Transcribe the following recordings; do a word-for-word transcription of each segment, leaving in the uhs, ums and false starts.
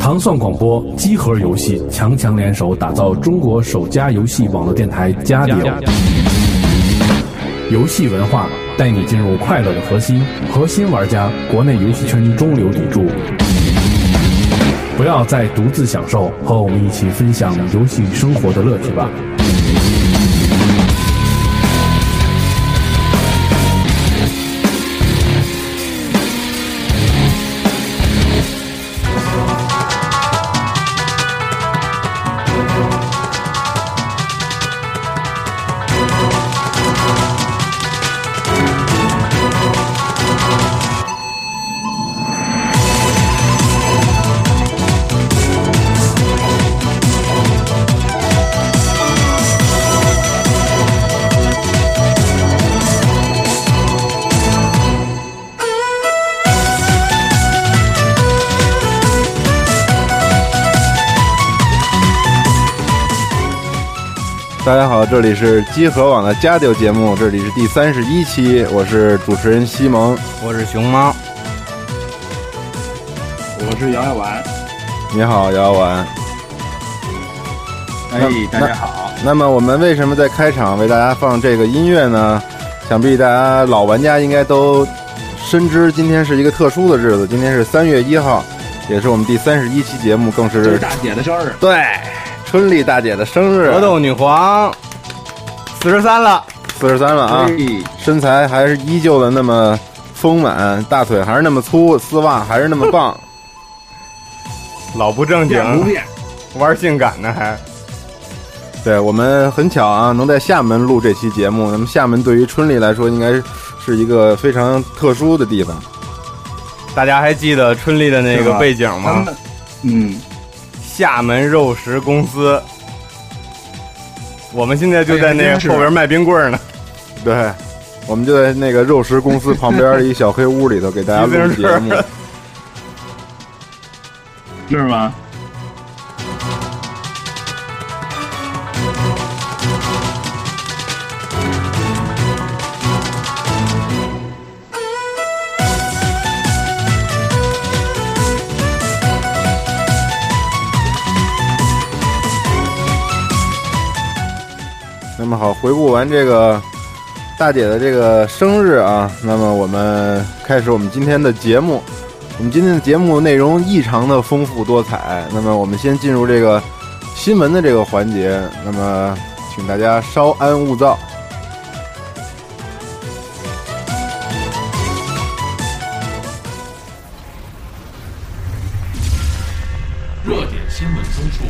糖蒜广播机核游戏强强联手，打造中国首家游戏网络电台加迪欧。游戏文化带你进入快乐的核心，核心玩家，国内游戏圈中流砥柱。不要再独自享受，和我们一起分享游戏生活的乐趣吧。 大家好，这里是机核网的加丢节目，这里是第三十一期，我是主持人西蒙， 我是熊猫， 我是姚姚丸。 你好，姚姚丸。 哎，大家好。 那么我们为什么在开场为大家放这个音乐呢？想必大家老玩家应该都深知，今天是一个特殊的日子，今天是三月一号，也是我们第三十一期节目，更是这是大姐的生日。 对。春丽大姐的生日， 格斗女皇四十三了， 四十三了啊！身材还是依旧的那么丰满，大腿还是那么粗，丝袜还是那么棒， 老不正经， 不变， 玩性感呢还。 对，我们很巧啊，能在厦门录这期节目。那么厦门对于春丽来说，应该是一个非常特殊的地方。 大家还记得春丽的那个背景吗？ 嗯。 厦门肉食公司，我们现在就在那个后边卖冰棍呢。 对，我们就在那个肉食公司旁边一小黑屋里头给大家录节目， 是吗？ 那么好，回顾完这个大姐的这个生日啊，那么我们开始我们今天的节目。我们今天的节目内容异常的丰富多彩。那么我们先进入这个新闻的这个环节。那么请大家稍安勿躁。 热点新闻综述。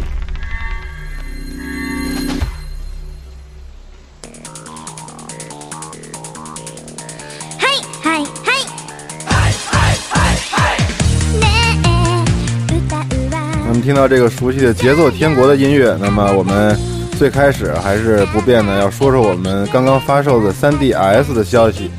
我们听到这个熟悉的节奏天国的音乐，那么我们最开始还是不变的要说说我们刚刚发售的 三 D S 的消息。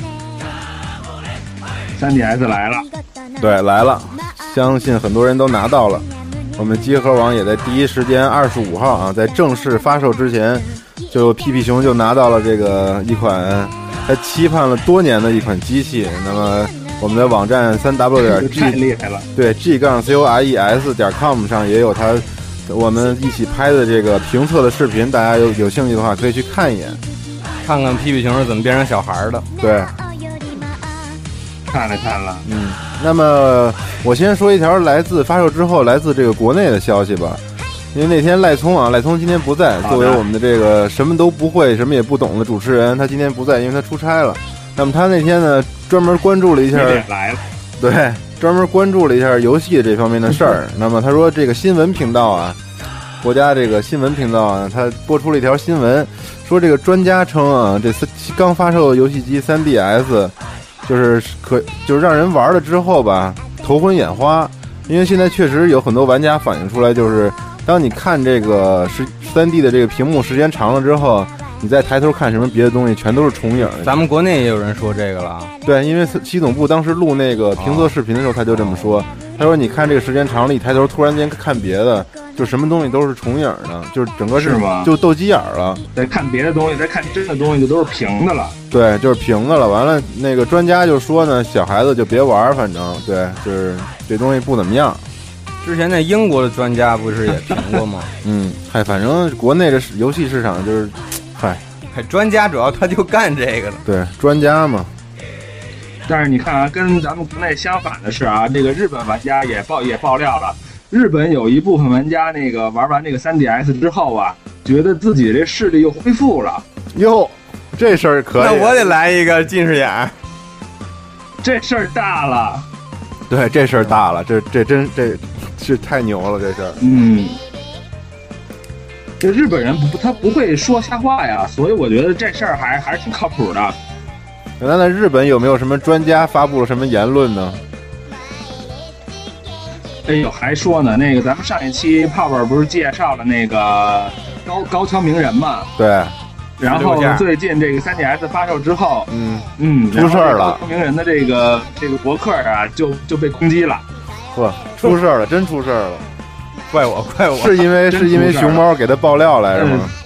三 D S 来了， 对，来了，相信很多人都拿到了。我们机核网也在第一时间二十五号啊，在正式发售之前，就屁屁熊就拿到了这个一款他期盼了多年的一款机器。那么我们的网站三 w 点 g 太厉害了， 对 g 杠 c o r e s 点 com 上也有它我们一起拍的这个评测的视频，大家有有兴趣的话可以去看一眼， 看看屁屁熊是怎么变成小孩的。 对， 看了看了， 嗯。那么我先说一条来自发售之后来自这个国内的消息吧，因为那天赖聪啊，赖聪今天不在，作为我们的这个什么都不会、什么也不懂的主持人，他今天不在，因为他出差了。那么他那天呢，专门关注了一下， 来了， 对，专门关注了一下游戏这方面的事儿。那么他说，这个新闻频道啊，国家这个新闻频道啊，他播出了一条新闻，说这个专家称啊，这刚发售的游戏机 三 D S， 就是可就是让人玩了之后吧，头昏眼花，因为现在确实有很多玩家反映出来，就是当你看这个是 三 D 的这个屏幕时间长了之后，你再抬头看什么别的东西全都是重影。 咱们国内也有人说这个了， 对，因为系统部当时录那个评测视频的时候他就这么说，他说你看这个时间长了，一抬头突然间看别的，就什么东西都是重影的，就是整个是就斗鸡眼了。 再看别的东西，再看真的东西就都是平的了。 对，就是平的了。完了，那个专家就说呢，小孩子就别玩，反正对，就是这东西不怎么样。 之前那英国的专家不是也评过吗？ 嗯，嗨，反正国内的游戏市场就是，嗨， 嗨，专家主要他就干这个了。 对，专家嘛。 但是你看啊，跟咱们国内相反的是啊，这个日本玩家也爆也爆料了，日本有一部分玩家那个玩完这个 三 D S 之后啊，觉得自己这视力又恢复了。 哟，这事儿可以。 那我得来一个近视眼。 这事儿大了。 对，这事儿大了，这这真这是太牛了，这事儿。 嗯。这日本人不，他不会说瞎话呀，所以我觉得这事儿还还是挺靠谱的。 那在日本有没有什么专家发布了什么言论呢？ 哎呦，还说呢，那个咱们上一期泡泡不是介绍了那个高高桥名人嘛？ 对。 然后最近这个 三 D S 发售之后， 嗯嗯， 出事儿了。 高桥名人的这个这个博客啊，就就被攻击了。 呵，出事儿了，真出事儿了！ 怪我，怪我！ 是因为是因为熊猫给他爆料来着吗？ 嗯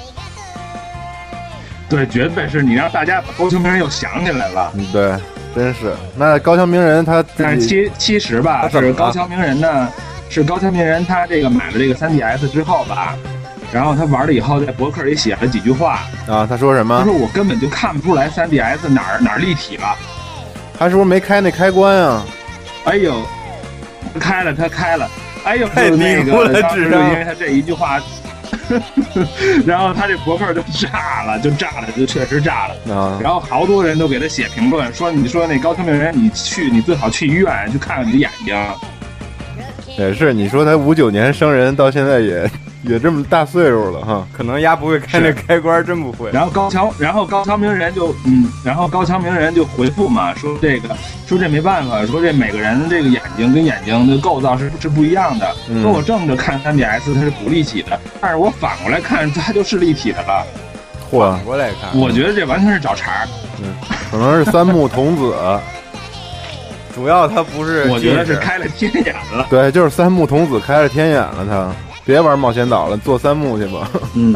对，绝对是你让大家把高桥名人又想起来了。 嗯，对，真是。那高桥名人他， 但是其其实吧，是高桥名人呢，是高桥名人他这个买了这个 三 D S 之后吧，然后他玩了以后，在博客里写了几句话啊。他说什么？ 他说我根本就看不出来 三 D S 哪儿哪儿立体了。 他是不是没开那开关啊？ 哎呦，开了，他开了。哎呦，就是那个当时就因为他这一句话。然后他这博客就炸了，就炸了，就确实炸了。 啊、 然后好多人都给他写评论，说你说那高桥名人，你去，你最好去医院去看看你的眼睛。 也是，你说他五九年生人，到现在也也这么大岁数了哈， 可能丫不会开那开关，真不会。 然后高桥，然后高桥名人就嗯，然后高桥名人就回复嘛，说这个说这没办法，说这每个人这个眼睛跟眼睛的构造是是不一样的。 嗯、 说我正着看 三 D S 它是不立体的，但是我反过来看它就是立体的了。 嚯， 我来看， 我觉得这完全是找茬儿。 嗯，可能是三木童子。 主要他不是， 我觉得是开了天眼了。 对，就是三木童子开了天眼了，他别玩冒险岛了，做三木去吧。 嗯。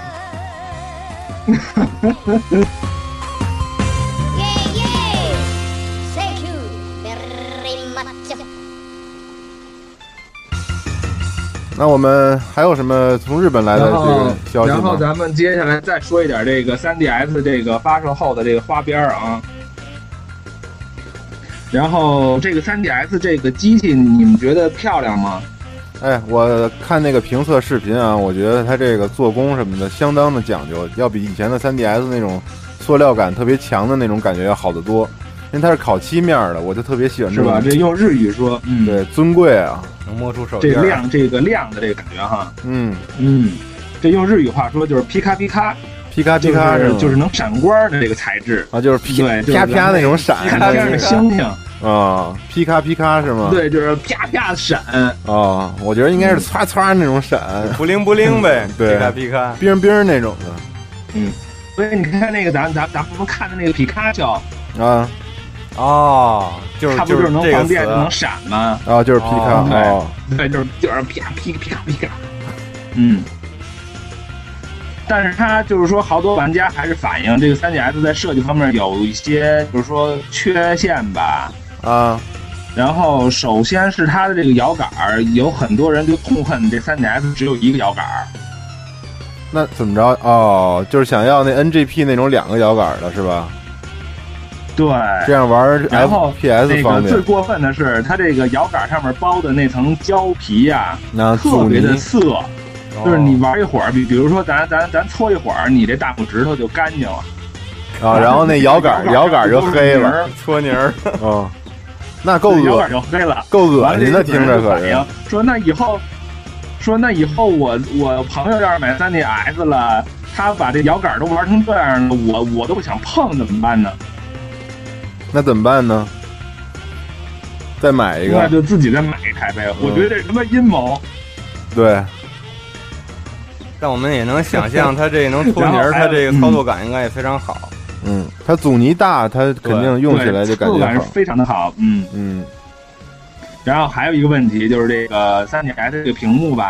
那我们还有什么从日本来的这个消息吗？ 然后咱们接下来再说一点这个 三 D S 这个发售后的这个花边啊。然后这个 三 D S 这个机器你们觉得漂亮吗？ 哎，我看那个评测视频啊，我觉得它这个做工什么的相当的讲究，要比以前的 三 D S 那种塑料感特别强的那种感觉要好得多。因为它是烤漆面的，我就特别喜欢这种。 是吧？这用日语说，嗯， 对，尊贵啊， 能摸出手。 这亮，这个亮的这个感觉哈， 嗯嗯，这用日语话说就是皮卡皮卡， 皮卡皮卡是就是能闪光的这个材质啊，就是皮对啪啪那种闪， 啪啪的星星啊，皮卡皮卡是吗？ 对，就是啪啪闪啊，我觉得应该是唰唰那种闪， 不灵不灵呗， 对， 皮卡皮卡， 冰冰那种的， 嗯，所以你看那个咱咱咱们看的那个皮卡丘啊。 哦，就是它不就是能放电就能闪吗？ 啊，就是皮卡， 哦，对，就是就是皮卡皮卡皮卡皮卡，嗯。但是它就是说，好多玩家还是反映这个 三 D S 在设计方面有一些就是说缺陷吧。 啊。 然后首先是它的这个摇杆，有很多人就痛恨这 三 D S 只有一个摇杆。 那怎么着？哦，就是想要那 N G P 那种两个摇杆的是吧？ 对， 这样玩 F P S 方面。 那个最过分的是，它这个摇杆上面包的那层胶皮呀、 啊， 特别的涩，就是你玩一会儿，比比如说咱咱咱搓一会儿，你这大拇指头就干净了。 啊，然后那摇杆摇杆就黑了， 搓泥儿。 哦，那够恶摇杆就黑了， 够恶心的，听着可是。 说那以后，说那以后我我朋友要是买 三 D S 了，他把这摇杆都玩成这样了，我我都不想碰，怎么办呢？ 那怎么办呢？再买一个， 那就自己再买一台呗。嗯、我觉得这什么阴谋？ 对。 但我们也能想象，它这能搓泥儿，它这个操作感应该也非常好。 嗯，它阻尼大，它肯定用起来就感觉好， 操作感是非常的好。嗯嗯。 然后还有一个问题就是这个 三 D S 这个屏幕吧，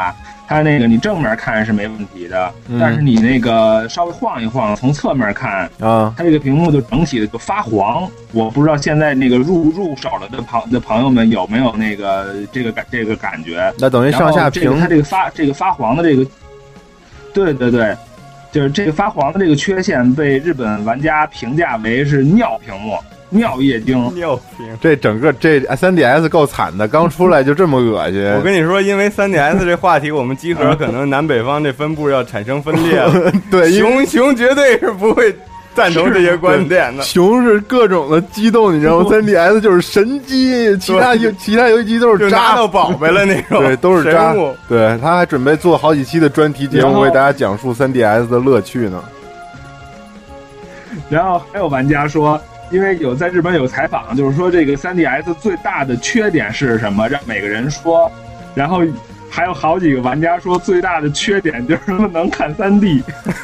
它那个你正面看是没问题的， 嗯、 但是你那个稍微晃一晃，从侧面看啊， 它这个屏幕就整体的就发黄。我不知道现在那个入入手了的朋的朋友们有没有那个这个感这个感觉？ 那等于上下屏， 这个它这个发这个发黄的这个，对对对，就是这个发黄的这个缺陷被日本玩家评价为是尿屏幕。尿液晶， 尿屏， 这整个这 三 D S 够惨的，刚出来就这么恶心。 我跟你说，因为 三 D S 这话题，我们集合可能南北方这分布要产生分裂了。 对， 熊熊绝对是不会赞同这些观点的。 熊是各种的激动，你知道吗 ？三 D S 就是神机，其他游其他游戏机都是渣， 拿到宝贝了那种， 对，都是渣。对，他还准备做好几期的专题节目，为大家讲述 三 D S 的乐趣呢。 然后还有玩家说。因为有在日本有采访，就是说这个 三 D S 最大的缺点是什么？让每个人说，然后还有好几个玩家说最大的缺点就是他们能看 三 D。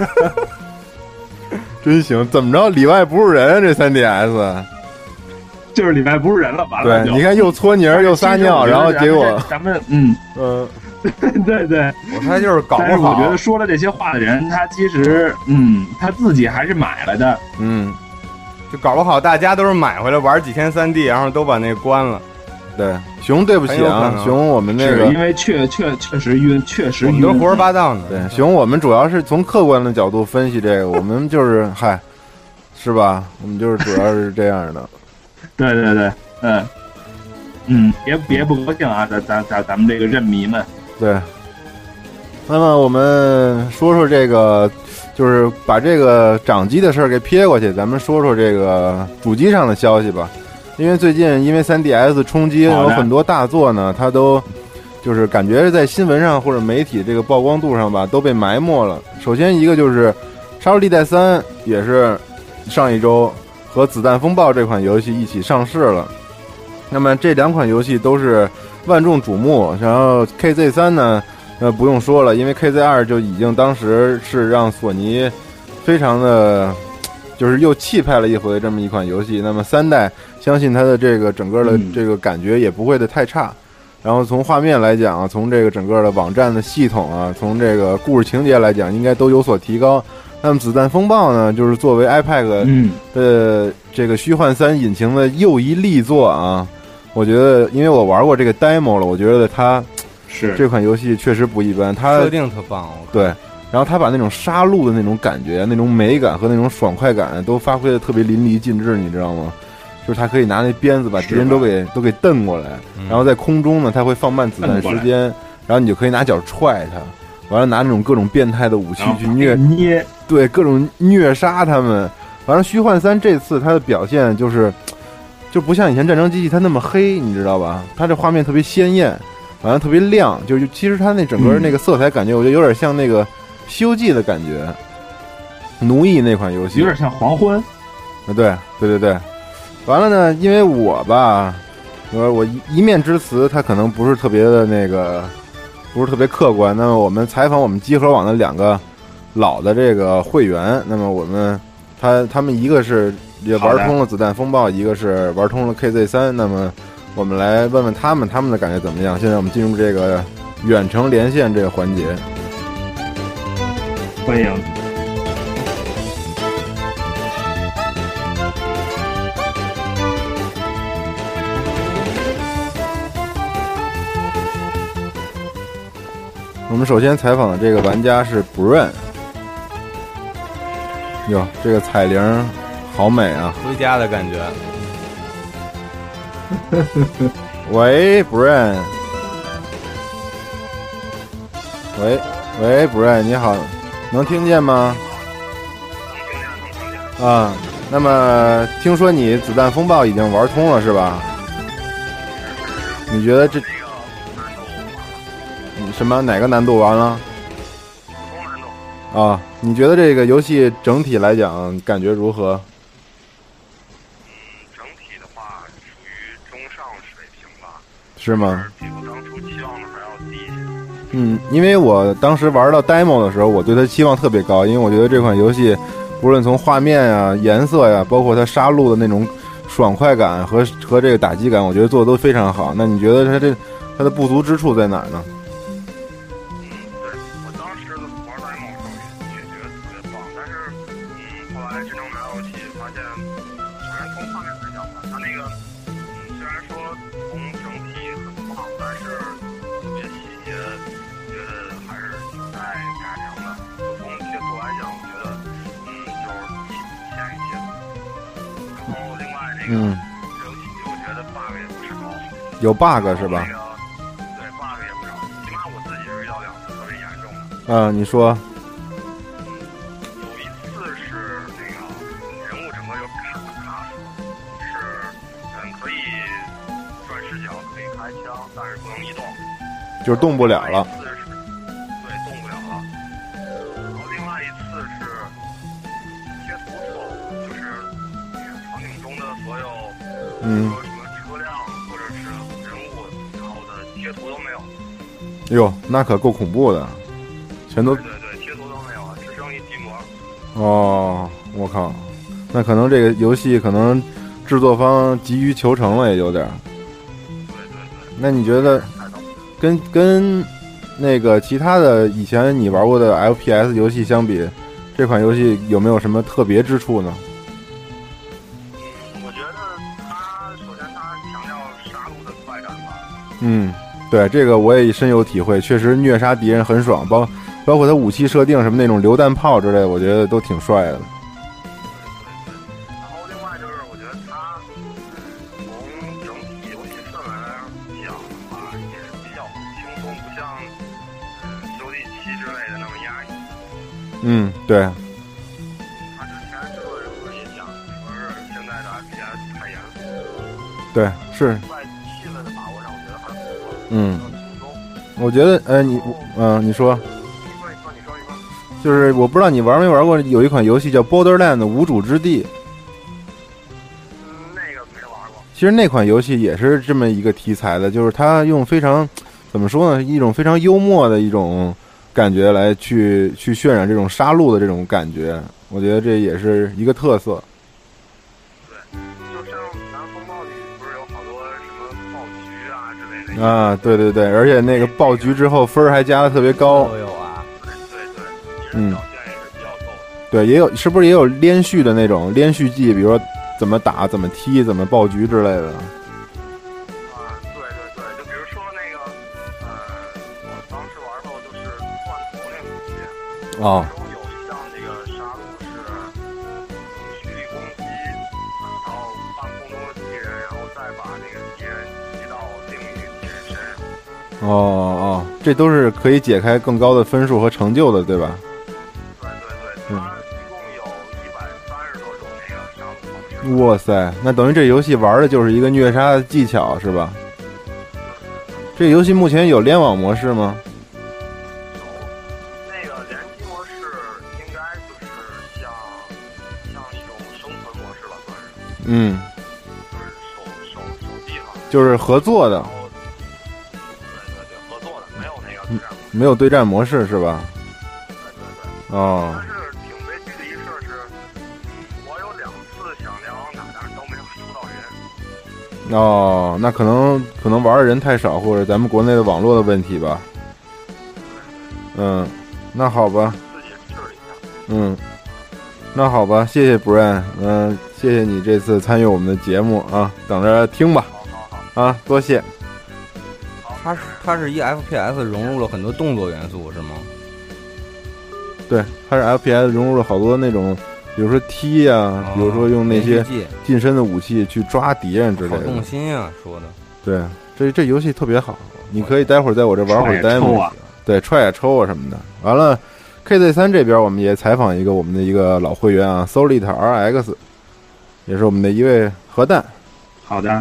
真行，怎么着里外不是人？这 三 D S 就是里外不是人了，完了。 对，你看又搓泥又撒尿，然后结果咱们嗯嗯， 对对， 我猜就是搞不好。 但是我觉得说了这些话的人，他其实嗯他自己还是买了的， 嗯。 就搞不好大家都是买回来玩几天 三 D， 然后都把那个关了。 对，熊对不起啊，熊我们那个因为确确确实晕，确实晕， 我们都胡说八道呢。 对，熊我们主要是从客观的角度分析这个，我们就是嗨，是吧？我们就是主要是这样的。 对对对，嗯嗯，别别不高兴啊，咱咱咱咱们这个认迷们。 对。那么我们说说这个。就是把这个掌机的事儿给撇过去，咱们说说这个主机上的消息吧。因为最近因为 三 D S 冲击有很多大作呢，它都就是感觉在新闻上或者媒体这个曝光度上吧都被埋没了。首先一个就是《杀戮地带三》也是上一周和《子弹风暴》这款游戏一起上市了。那么这两款游戏都是万众瞩目，然后 K Z 三呢呃，不用说了，因为 K Z 二 就已经当时是让索尼非常的，就是又气派了一回这么一款游戏。那么三代，相信它的这个整个的这个感觉也不会的太差。然后从画面来讲，从这个整个的网站的系统啊，从这个故事情节来讲，应该都有所提高。那么子弹风暴呢，就是作为 iPad 的这个虚幻三引擎的又一力作啊，我觉得，因为我玩过这个 demo 了，我觉得它。 是这款游戏确实不一般，它设定特棒。 对，然后它把那种杀戮的那种感觉、那种美感和那种爽快感都发挥的特别淋漓尽致，你知道吗？就是它可以拿那鞭子把敌人都给都给蹬过来，然后在空中呢，它会放慢子弹时间，然后你就可以拿脚踹它，完了拿那种各种变态的武器去虐捏， 对，各种虐杀他们。完了，虚幻三这次它的表现就是，就不像以前战争机器它那么黑，你知道吧？它这画面特别鲜艳。完了特别亮，就就其实它那整个那个色彩感觉，我觉得有点像那个《西游记》的感觉，奴役那款游戏有点像黄昏。 啊，对对对对。完了呢，因为我吧，我我一面之词，它可能不是特别的那个，不是特别客观。那么我们采访我们集合网的两个老的这个会员，那么我们他他们一个是也玩通了子弹风暴，一个是玩通了 K Z 三，那么。我们来问问他们，他们的感觉怎么样？现在我们进入这个远程连线这个环节， 欢迎。 我们首先采访的这个玩家是 Brain， 哟，这个彩铃好美啊， 回家的感觉。 喂 ，Brain， 喂喂 ，Brain， 你好，能听见吗？啊，那么听说你子弹风暴已经玩通了是吧？你觉得这什么哪个难度完了？啊，你觉得这个游戏整体来讲感觉如何？是吗？ 比我当初期望的还要低一些。 嗯，因为我当时玩到 demo 的时候，我对它期望特别高，因为我觉得这款游戏无论从画面呀、颜色呀，包括它杀戮的那种爽快感和和这个打击感，我觉得做的都非常好。那你觉得它这它的不足之处在哪儿呢？ 嗯， 那个嗯， 游戏我觉得 bug 也不少， 有 bug 是吧？ 那个对 bug 也不少，起码我自己是遇到两次特别严重的。 啊，你说。 有一次是那个人物整个就卡卡死，是嗯可以转视角，可以开枪，但是不能移动， 就是动不了了。 另外一次是对动不了了。然后另外一次是贴图错误，就是场景中的所有， 嗯， 说什么车辆或者是人物，然后的贴图都没有。 哟，那可够恐怖的，全都对对对，贴图都没有了，只剩一机模。 哦，我靠，那可能这个游戏可能制作方急于求成了，也有点。 对对对。 那你觉得跟跟那个其他的以前你玩过的 F P S 游戏相比，这款游戏有没有什么特别之处呢？ 嗯，我觉得它首先它强调杀戮的快感吧。 嗯，对，这个我也深有体会，确实虐杀敌人很爽，包包括它武器设定什么那种榴弹炮之类的，我觉得都挺帅的。 然后另外就是我觉得它从整体游戏氛围来讲的话，也比较轻松，不像嗯 C O D 七之类的那么压抑。 嗯，对， 他之前制作人不是也讲，说是现在的 F P S 太严肃， 对，是， 在气氛的把握上，我觉得还是不错的， 嗯比较轻松。 我觉得，呃，你，嗯、呃，你说， 你说你说你说你说， 就是我不知道你玩没玩过，有一款游戏叫《Borderland 无主之地》。 嗯，那个没玩过。 其实那款游戏也是这么一个题材的，就是它用非常怎么说呢，一种非常幽默的一种感觉来去去渲染这种杀戮的这种感觉，我觉得这也是一个特色。 对，就像南风暴里不是有好多什么爆菊啊之类的。 啊，对对对，而且那个爆菊之后分儿还加的特别高。 都有啊。 对对对， 嗯表现也是比较够的。 对，也有，是不是也有连续的那种连续技，比如说怎么打、怎么踢、怎么爆菊之类的？ 啊，对对对，就比如说那个，呃，我当时玩到就是断头那武器， 哦， 其中有一项这个杀戮是蓄力攻击，然后半空中的敌人，然后再把那个敌人击到另一个敌人身上。 哦哦，这都是可以解开更高的分数和成就的，对吧？ 对对对，它一共有一百三十多种那个杀戮方式。 哇塞，那等于这游戏玩的就是一个虐杀技巧，是吧？这游戏目前有联网模式吗？ 那个联机模式应该就是像像一种生存模式吧，算是， 嗯， 就是手手手机上， 就是合作的然，后对对对，合作的，没有那个对战模式。 没有对战模式是吧？ 对对对。 哦但是挺悲剧的一事是，我有两次想联网打，但是都没有抽到人。 哦，那可能可能玩的人太少，或者咱们国内的网络的问题吧。嗯，那好吧， 自己试了一下。 嗯，那好吧，谢谢 Brian， 嗯、谢谢你这次参与我们的节目啊，等着听吧， 好好好， 啊，多谢。 它是它是一 F P S 融入了很多动作元素，是吗？ 对，它是 F P S 融入了好多那种，比如说踢呀、 哦比如说用那些连续技近身的武器去抓敌人之类好的。 动心啊，说的。 对，这这游戏特别好，你可以待会儿在我这玩会儿踹呀抽 demo， 啊对，踹呀抽啊什么的。完了 ，K Z 三这边我们也采访一个我们的一个老会员啊 ，Solid R X， 也是我们的一位核弹。 好的。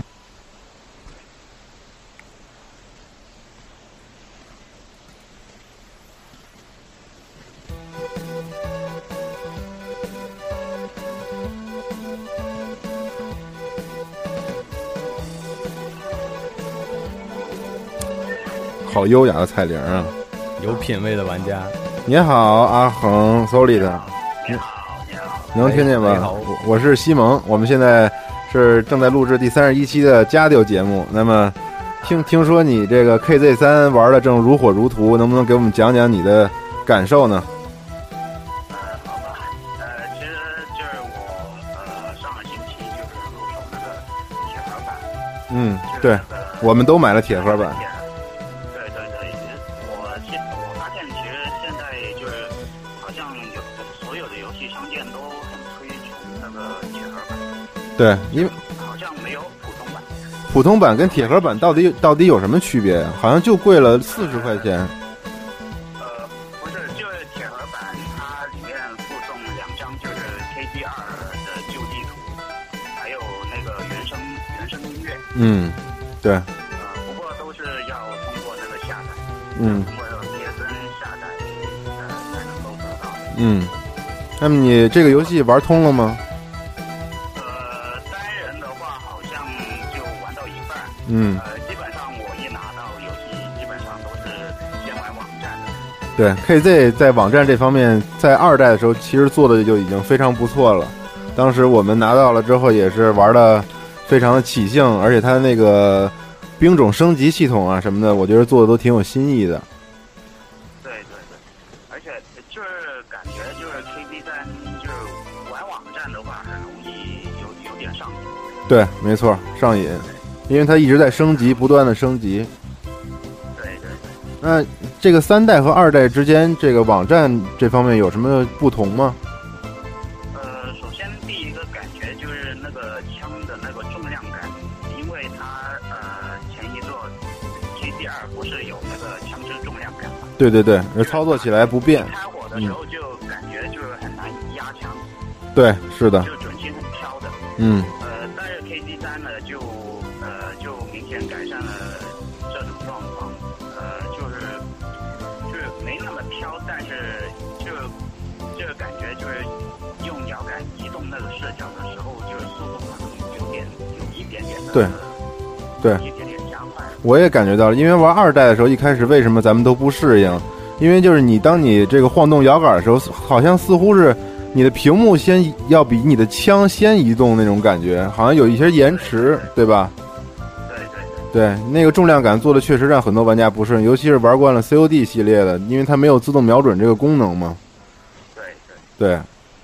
好优雅的彩铃啊！ 有品位的玩家。 你好，阿恒 Solid， 你好，你好。 能听见吗？ 喂你好我我是西蒙，我们现在是正在录制第三十一期的加丢节目。那么，听听说你这个 K Z 三玩的正如火如荼，能不能给我们讲讲你的感受呢？ 呃，好吧，呃，其实就是我呃上个星期就是入手那个铁盒版， 嗯， 就是对， 那个我们都买了铁盒版。 对对对，我现我发现其实现在就是好像有所有的游戏商店都很推崇那个铁盒版， 对，因为好像普通版跟铁盒版到底到底有什么区别呀？好像就贵了四十块钱。 呃，不是，就是铁盒版，它里面附送两张就是 K D 二的旧地图，还有那个原声原声音乐。 嗯，对。 呃，不过都是要通过那个下载， 嗯， 通过贴身下载，呃，才能够得到。 嗯，那么你这个游戏玩通了吗？ 呃，单人的话好像就玩到一半。 嗯， 呃，基本上我一拿到游戏，基本上都是先玩网站的。 对 ，K Z 在网站这方面，在二代的时候其实做的就已经非常不错了。当时我们拿到了之后，也是玩的非常的起劲，而且它那个兵种升级系统啊什么的，我觉得做的都挺有新意的。 对对对，而且就是感觉就是 K D 三，就是玩网站的话，很容易有有点上瘾。 对，没错，上瘾，因为它一直在升级，不断的升级。 对对对。 那这个三代和二代之间，这个网站这方面有什么不同吗？ 呃，首先第一个感觉就是那个枪的那个重量感，因为它呃前一座 K D 二不是有那个枪支重量感吗？ 对对对，而操作起来不便。 开火的时候就感觉就是很难压枪。 对，是的。 就准心很飘的。 嗯。 呃，但是 K D 三呢，就呃就明显改善了这种状况。呃，就是就是没那么飘，但是就这个感觉就是用摇杆移动那个视角的时候，就是速度可能有点有一点点的对对一点点加快。 我也感觉到了，因为玩二代的时候，一开始为什么咱们都不适应？因为就是你当你这个晃动摇杆的时候，好像似乎是你的屏幕先要比你的枪先移动那种感觉，好像有一些延迟，对吧？ 对对对，那个重量感做的确实让很多玩家不适应，尤其是玩惯了 C O D 系列的，因为它没有自动瞄准这个功能嘛。 对对。 对。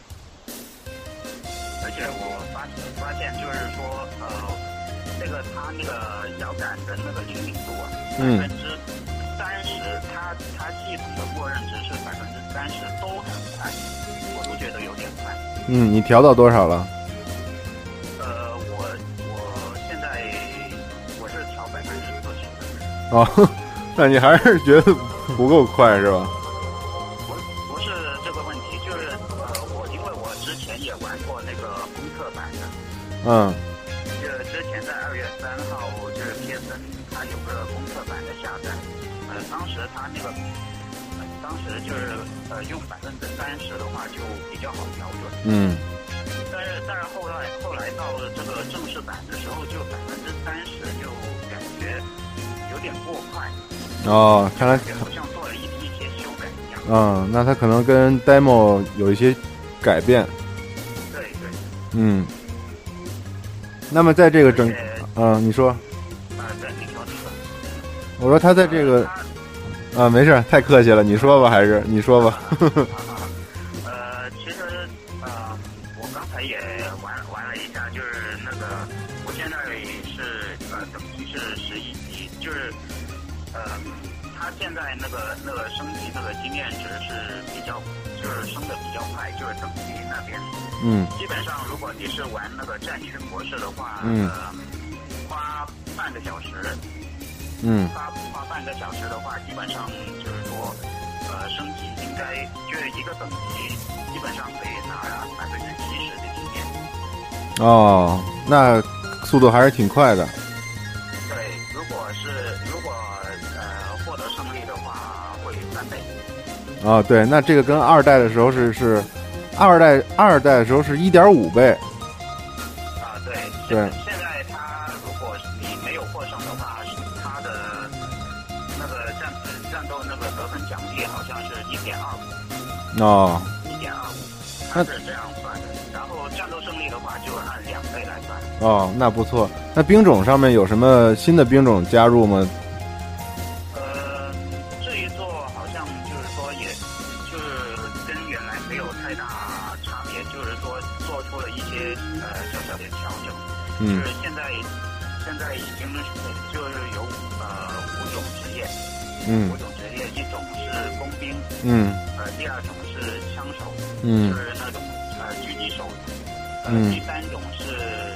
而且我发发现就是说，呃，那个它那个摇杆的那个灵敏度啊，百分之三十，它它系统的默认值是百分之三十，都很快，我都觉得有点快。 嗯，你调到多少了？ 呃，我我现在我是调百分之四十。 哦，那你还是觉得不够快是吧？ 不不是这个问题，就是呃，我因为我之前也玩过那个公测版的。 嗯。 就是之前在二月三号，就是 P S N 它有个公测版的下载，呃，当时它那个，呃、当时就是呃用百分之三十的话就比较好瞄准。 嗯。 但是但是后来后来到了这个正式版的时候，就百分之三十就感觉有点过快。 哦，看来好像做了一一些修改一样。 嗯，那它可能跟 demo 有一些改变。 对对。 嗯。那么在这个整，嗯，你说。 啊，对，你说你说。 我说他在这个，啊，没事，太客气了，你说吧，还是你说吧。 呃，其实，呃，我刚才也玩玩了一下，就是那个，我现在是呃等级是十一级，就是呃，它现在那个那个升级那个经验值是比较，就是升的比较快，就是等级那边。 嗯。 基本上，如果你是玩那个战群模式的话， 嗯， 呃，花半个小时， 嗯， 花花半个小时的话，基本上就是说，呃，升级应该就是一个等级，基本上可以拿百分之七十的经验。 哦，那速度还是挺快的。 对，如果是如果呃获得胜利的话，会翻倍。 哦，对，那这个跟二代的时候是是。二代二代的时候是一点五倍。 啊，对。 对。 现在它如果你没有获胜的话，它的那个战战斗那个得分奖励好像是一点二五。 哦。 一点二五，它是这样算的。然后战斗胜利的话，就按两倍来算。 哦，那不错。那兵种上面有什么新的兵种加入吗？ 呃，这一座好像就是说，也就是跟原来没有太大差别，就是说做出了一些呃小小的调整。 嗯。 就是现在现在已经就是有呃五种职业。 嗯。 五种职业，一种是工兵。 嗯。 呃，第二种是枪手。 嗯。 就是那种呃狙击手。呃、 嗯。 第三种是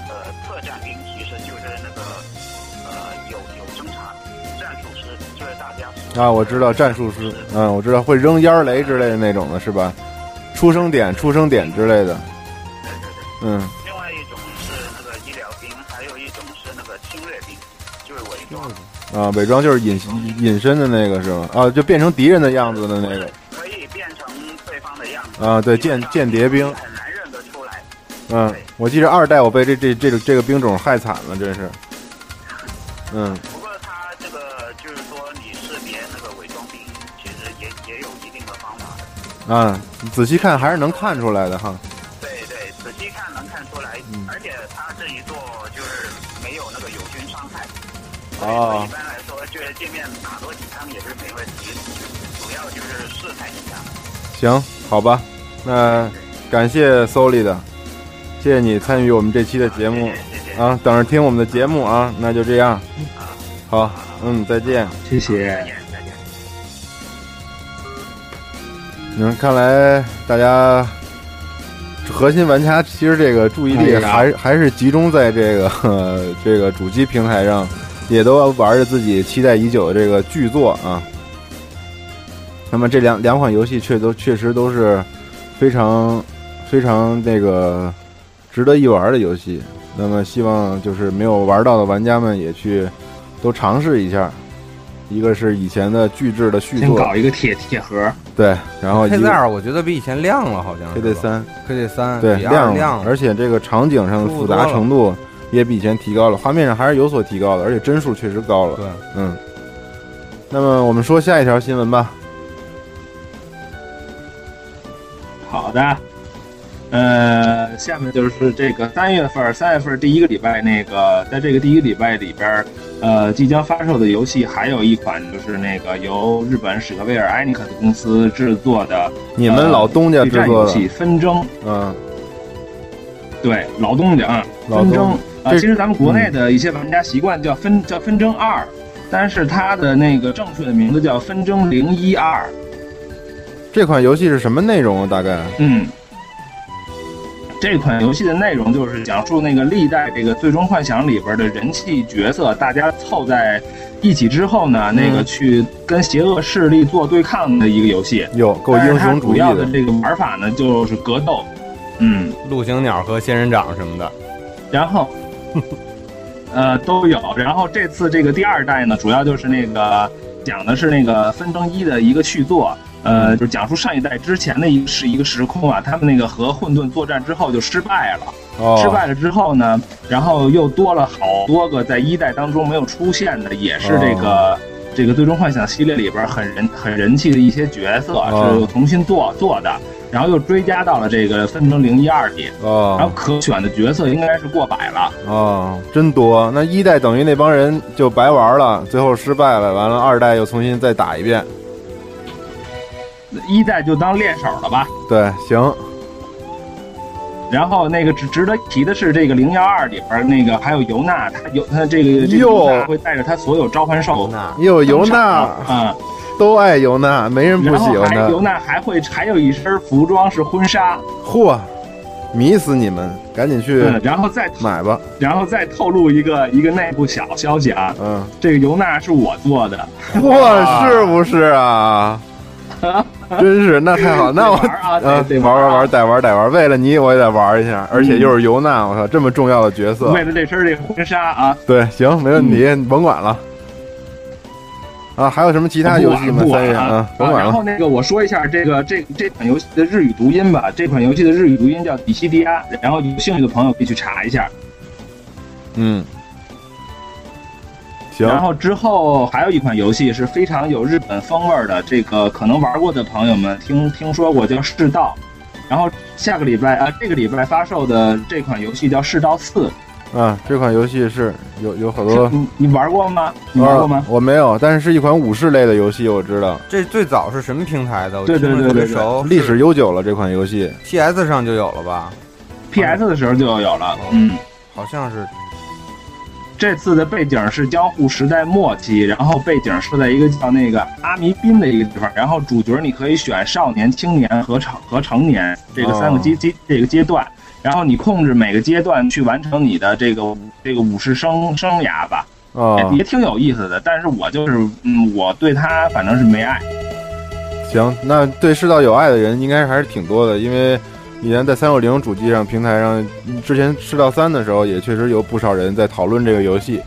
呃特战兵，其实就是那个呃有有侦察战术师，就是大家啊，我知道战术师，嗯，我知道会扔烟雷之类的那种的是吧？出生点、出生点之类的。 对对对。 嗯。 另外一种是那个医疗兵，还有一种是那个侵略兵，就是伪装。 啊，伪装就是隐隐身的那个是吧？啊，就变成敌人的样子的那个。 可以变成对方的样子。 啊，对，间间谍兵。 很难认得出来。 嗯，我记得二代我被这这这个这个兵种害惨了，真是。嗯。 不过他这个就是说，你识别那个伪装兵，其实也也有一定的方法的。 啊，仔细看还是能看出来的哈。 对对，仔细看能看出来，嗯、而且他这一做就是没有那个友军伤害。哦。一般来说，就是见面打多几枪也是没问题，主要就是试探一下。 行，好吧，那感谢 Solid 的，谢谢你参与我们这期的节目。 谢谢啊，等着听我们的节目啊，那就这样。好，嗯，再见。 谢谢。 嗯，看来大家核心玩家其实这个注意力还还是集中在这个呵这个主机平台上，也都玩着自己期待已久的这个巨作啊。那么这两两款游戏确都确实都是非常非常那个值得一玩的游戏。那么希望就是没有玩到的玩家们也去都尝试一下。一个是以前的巨制的续作， 先搞一个铁铁盒， 对，然后 K Z 二我觉得比以前亮了，好像 K Z 三 K Z 三对亮亮， 而且这个场景上的复杂程度也比以前提高了，画面上还是有所提高的，而且帧数确实高了。 对， 嗯。那么我们说下一条新闻吧。 好的。呃，下面就是这个三月份，三月份第一个礼拜，那个在这个第一个礼拜里边，呃，即将发售的游戏还有一款，就是那个由日本史克威尔艾尼克斯公司制作的， 你们老东家制作的游戏《纷争》。 嗯， 对，老东家啊，《纷争》啊，其实咱们国内的一些玩家习惯叫分叫《纷争二》，但是它的那个正确的名字叫《纷争零一二》。 这款游戏是什么内容啊？大概？ 嗯。这款游戏的内容就是讲述那个历代这个最终幻想里边的人气角色，大家凑在一起之后呢，那个去跟邪恶势力做对抗的一个游戏。 有够英雄主义的。 主要的这个玩法呢，就是格斗，嗯， 陆行鸟和仙人掌什么的， 然后，呃，都有。然后这次这个第二代呢，主要就是那个讲的是那个纷争一的一个续作。呃，就是讲述上一代之前的一个是一个时空啊，他们那个和混沌作战之后就失败了， 哦、 失败了之后呢，然后又多了好多个在一代当中没有出现的，也是这个、哦、这个最终幻想系列里边很人很人气的一些角色，哦、是又重新做做的，然后又追加到了这个纷争零一二里， 哦， 然后可选的角色应该是过百了， 哦，真多。那一代等于那帮人就白玩了，最后失败了，完了二代又重新再打一遍。 一代就当练手了吧？ 对，行。 然后那个值值得提的是，这个零幺二里边那个还有尤娜，他有他这个这个尤娜会带着他所有召唤兽， 有尤娜啊， 都爱尤娜，没人不喜欢他。 尤娜还会还有一身服装是婚纱， 嚯，迷死你们！赶紧去， 嗯，然后再买吧。 然后再透露一个一个内部小消息啊， 嗯， 这个尤娜是我做的， 哇，是不是啊？真是，那太好，那我啊， 得玩玩玩，得玩得玩，为了你我也得玩一下，而且又是尤娜，我操，这么重要的角色， 为了这身这婚纱啊， 对，行，没问题，嗯、甭管了。啊，还有什么其他游戏吗？三月啊，甭管了。 然后那个我说一下这个这这款游戏的日语读音吧，这款游戏的日语读音叫底西迪亚，然后有兴趣的朋友可以去查一下。 嗯。 然后之后还有一款游戏是非常有日本风味的，这个可能玩过的朋友们听听说过，叫《世道》。然后下个礼拜啊，这个礼拜发售的这款游戏叫《世道四》。 啊，这款游戏是有有好多， 你你玩过吗？你玩过吗？ 啊、我没有，但是是一款武士类的游戏，我知道。 这最早是什么平台的？ 对对对对对， 历史悠久了。这款游戏 P S 上就有了吧 ？P S 的时候就有了，嗯， 好像是。 这次的背景是江户时代末期，然后背景是在一个叫那个阿弥滨的一个地方，然后主角你可以选少年、青年和成和成年这个三个阶阶、哦、这个阶段， 然后你控制每个阶段去完成你的这个这个武士生生涯吧， 哦， 也也挺有意思的。但是我就是嗯，我对他反正是没爱。 行，那对世道有爱的人应该还是挺多的，因为以前在三六零主机上平台上，之前世道三的时候也确实有不少人在讨论这个游戏。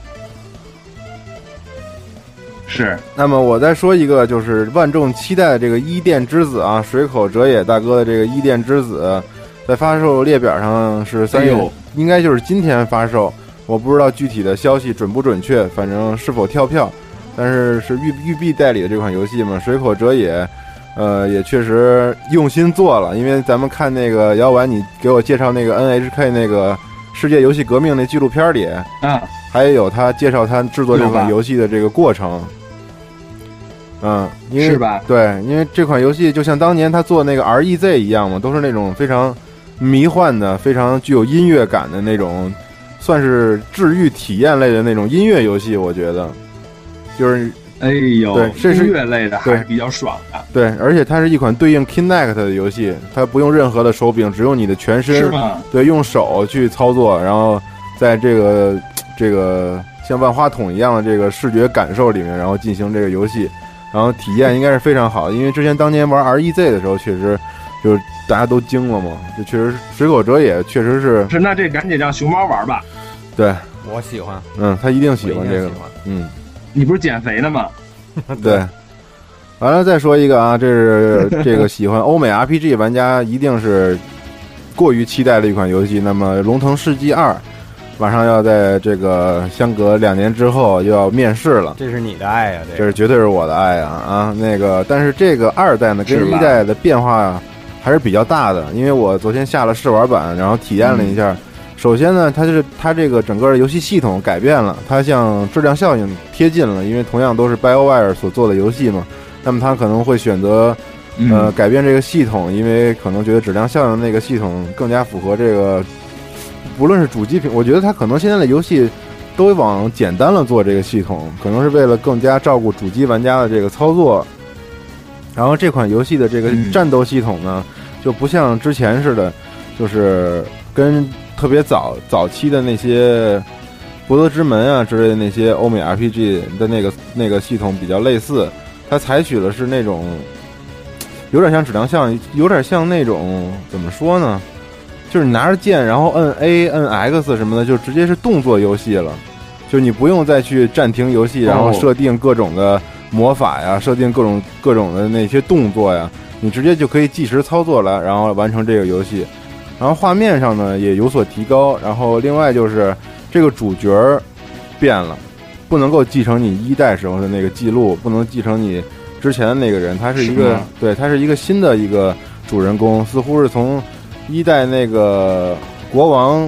是， 那么我再说一个，就是万众期待的这个伊甸之子啊，水口哲也大哥的这个伊甸之子，在发售列表上是三月， 哎呦应该就是今天发售，我不知道具体的消息准不准确，反正是否跳票，但是是育育碧代理的这款游戏嘛，水口哲也，呃，也确实用心做了，因为咱们看那个姚丸，你给我介绍那个 N H K 那个世界游戏革命那纪录片里， 啊， 还有他介绍他制作这款游戏的这个过程。嗯，因为是吧？ 对，因为这款游戏就像当年他做那个 R E Z 一样嘛，都是那种非常迷幻的、非常具有音乐感的那种，算是治愈体验类的那种音乐游戏。我觉得，就是哎呦， 对，这是音乐类的还是比较爽的。 对，而且它是一款对应 Kinect 的游戏，它不用任何的手柄，只用你的全身， 是吗？ 对，用手去操作，然后在这个这个像万花筒一样的这个视觉感受里面，然后进行这个游戏。然后体验应该是非常好，因为之前当年玩 R E Z 的时候，确实就是大家都惊了嘛，这确实水口哲也确实是是，那这赶紧让熊猫玩吧。 对， 我喜欢， 嗯，他一定喜欢这个喜欢， 嗯， 你不是减肥呢吗？ 对。完了再说一个啊，这是这个喜欢欧美 R P G 玩家一定是过于期待的一款游戏，那么《龙腾世纪二》马上要在这个相隔两年之后又要面世了， 这是你的爱呀、啊，这这是绝对是我的爱啊啊！那个，但是这个二代呢，跟一代的变化还是比较大的，因为我昨天下了试玩版，然后体验了一下。嗯、首先呢，它就是它这个整个的游戏系统改变了，它向质量效应贴近了，因为同样都是 BioWare 所做的游戏嘛，那么它可能会选择呃改变这个系统，因为可能觉得质量效应那个系统更加符合这个。不论是主机屏，我觉得它可能现在的游戏都往简单了做这个系统，可能是为了更加照顾主机玩家的这个操作。然后这款游戏的这个战斗系统呢，就不像之前似的，就是跟特别早早期的那些博德之门啊之类的那些欧美 R P G 的那个那个系统比较类似，它采取的是那种有点像质量像，有点像那种怎么说呢？就是你拿着剑，然后摁 A 摁 X 什么的，就直接是动作游戏了。就你不用再去暂停游戏，然后设定各种的魔法呀，设定各种各种的那些动作呀，你直接就可以即时操作来，然后完成这个游戏。然后画面上呢也有所提高，然后另外就是这个主角变了，不能够继承你一代时候的那个记录，不能继承你之前的那个人，他是一个对，他是一个新的一个主人公，似乎是从一代那个国王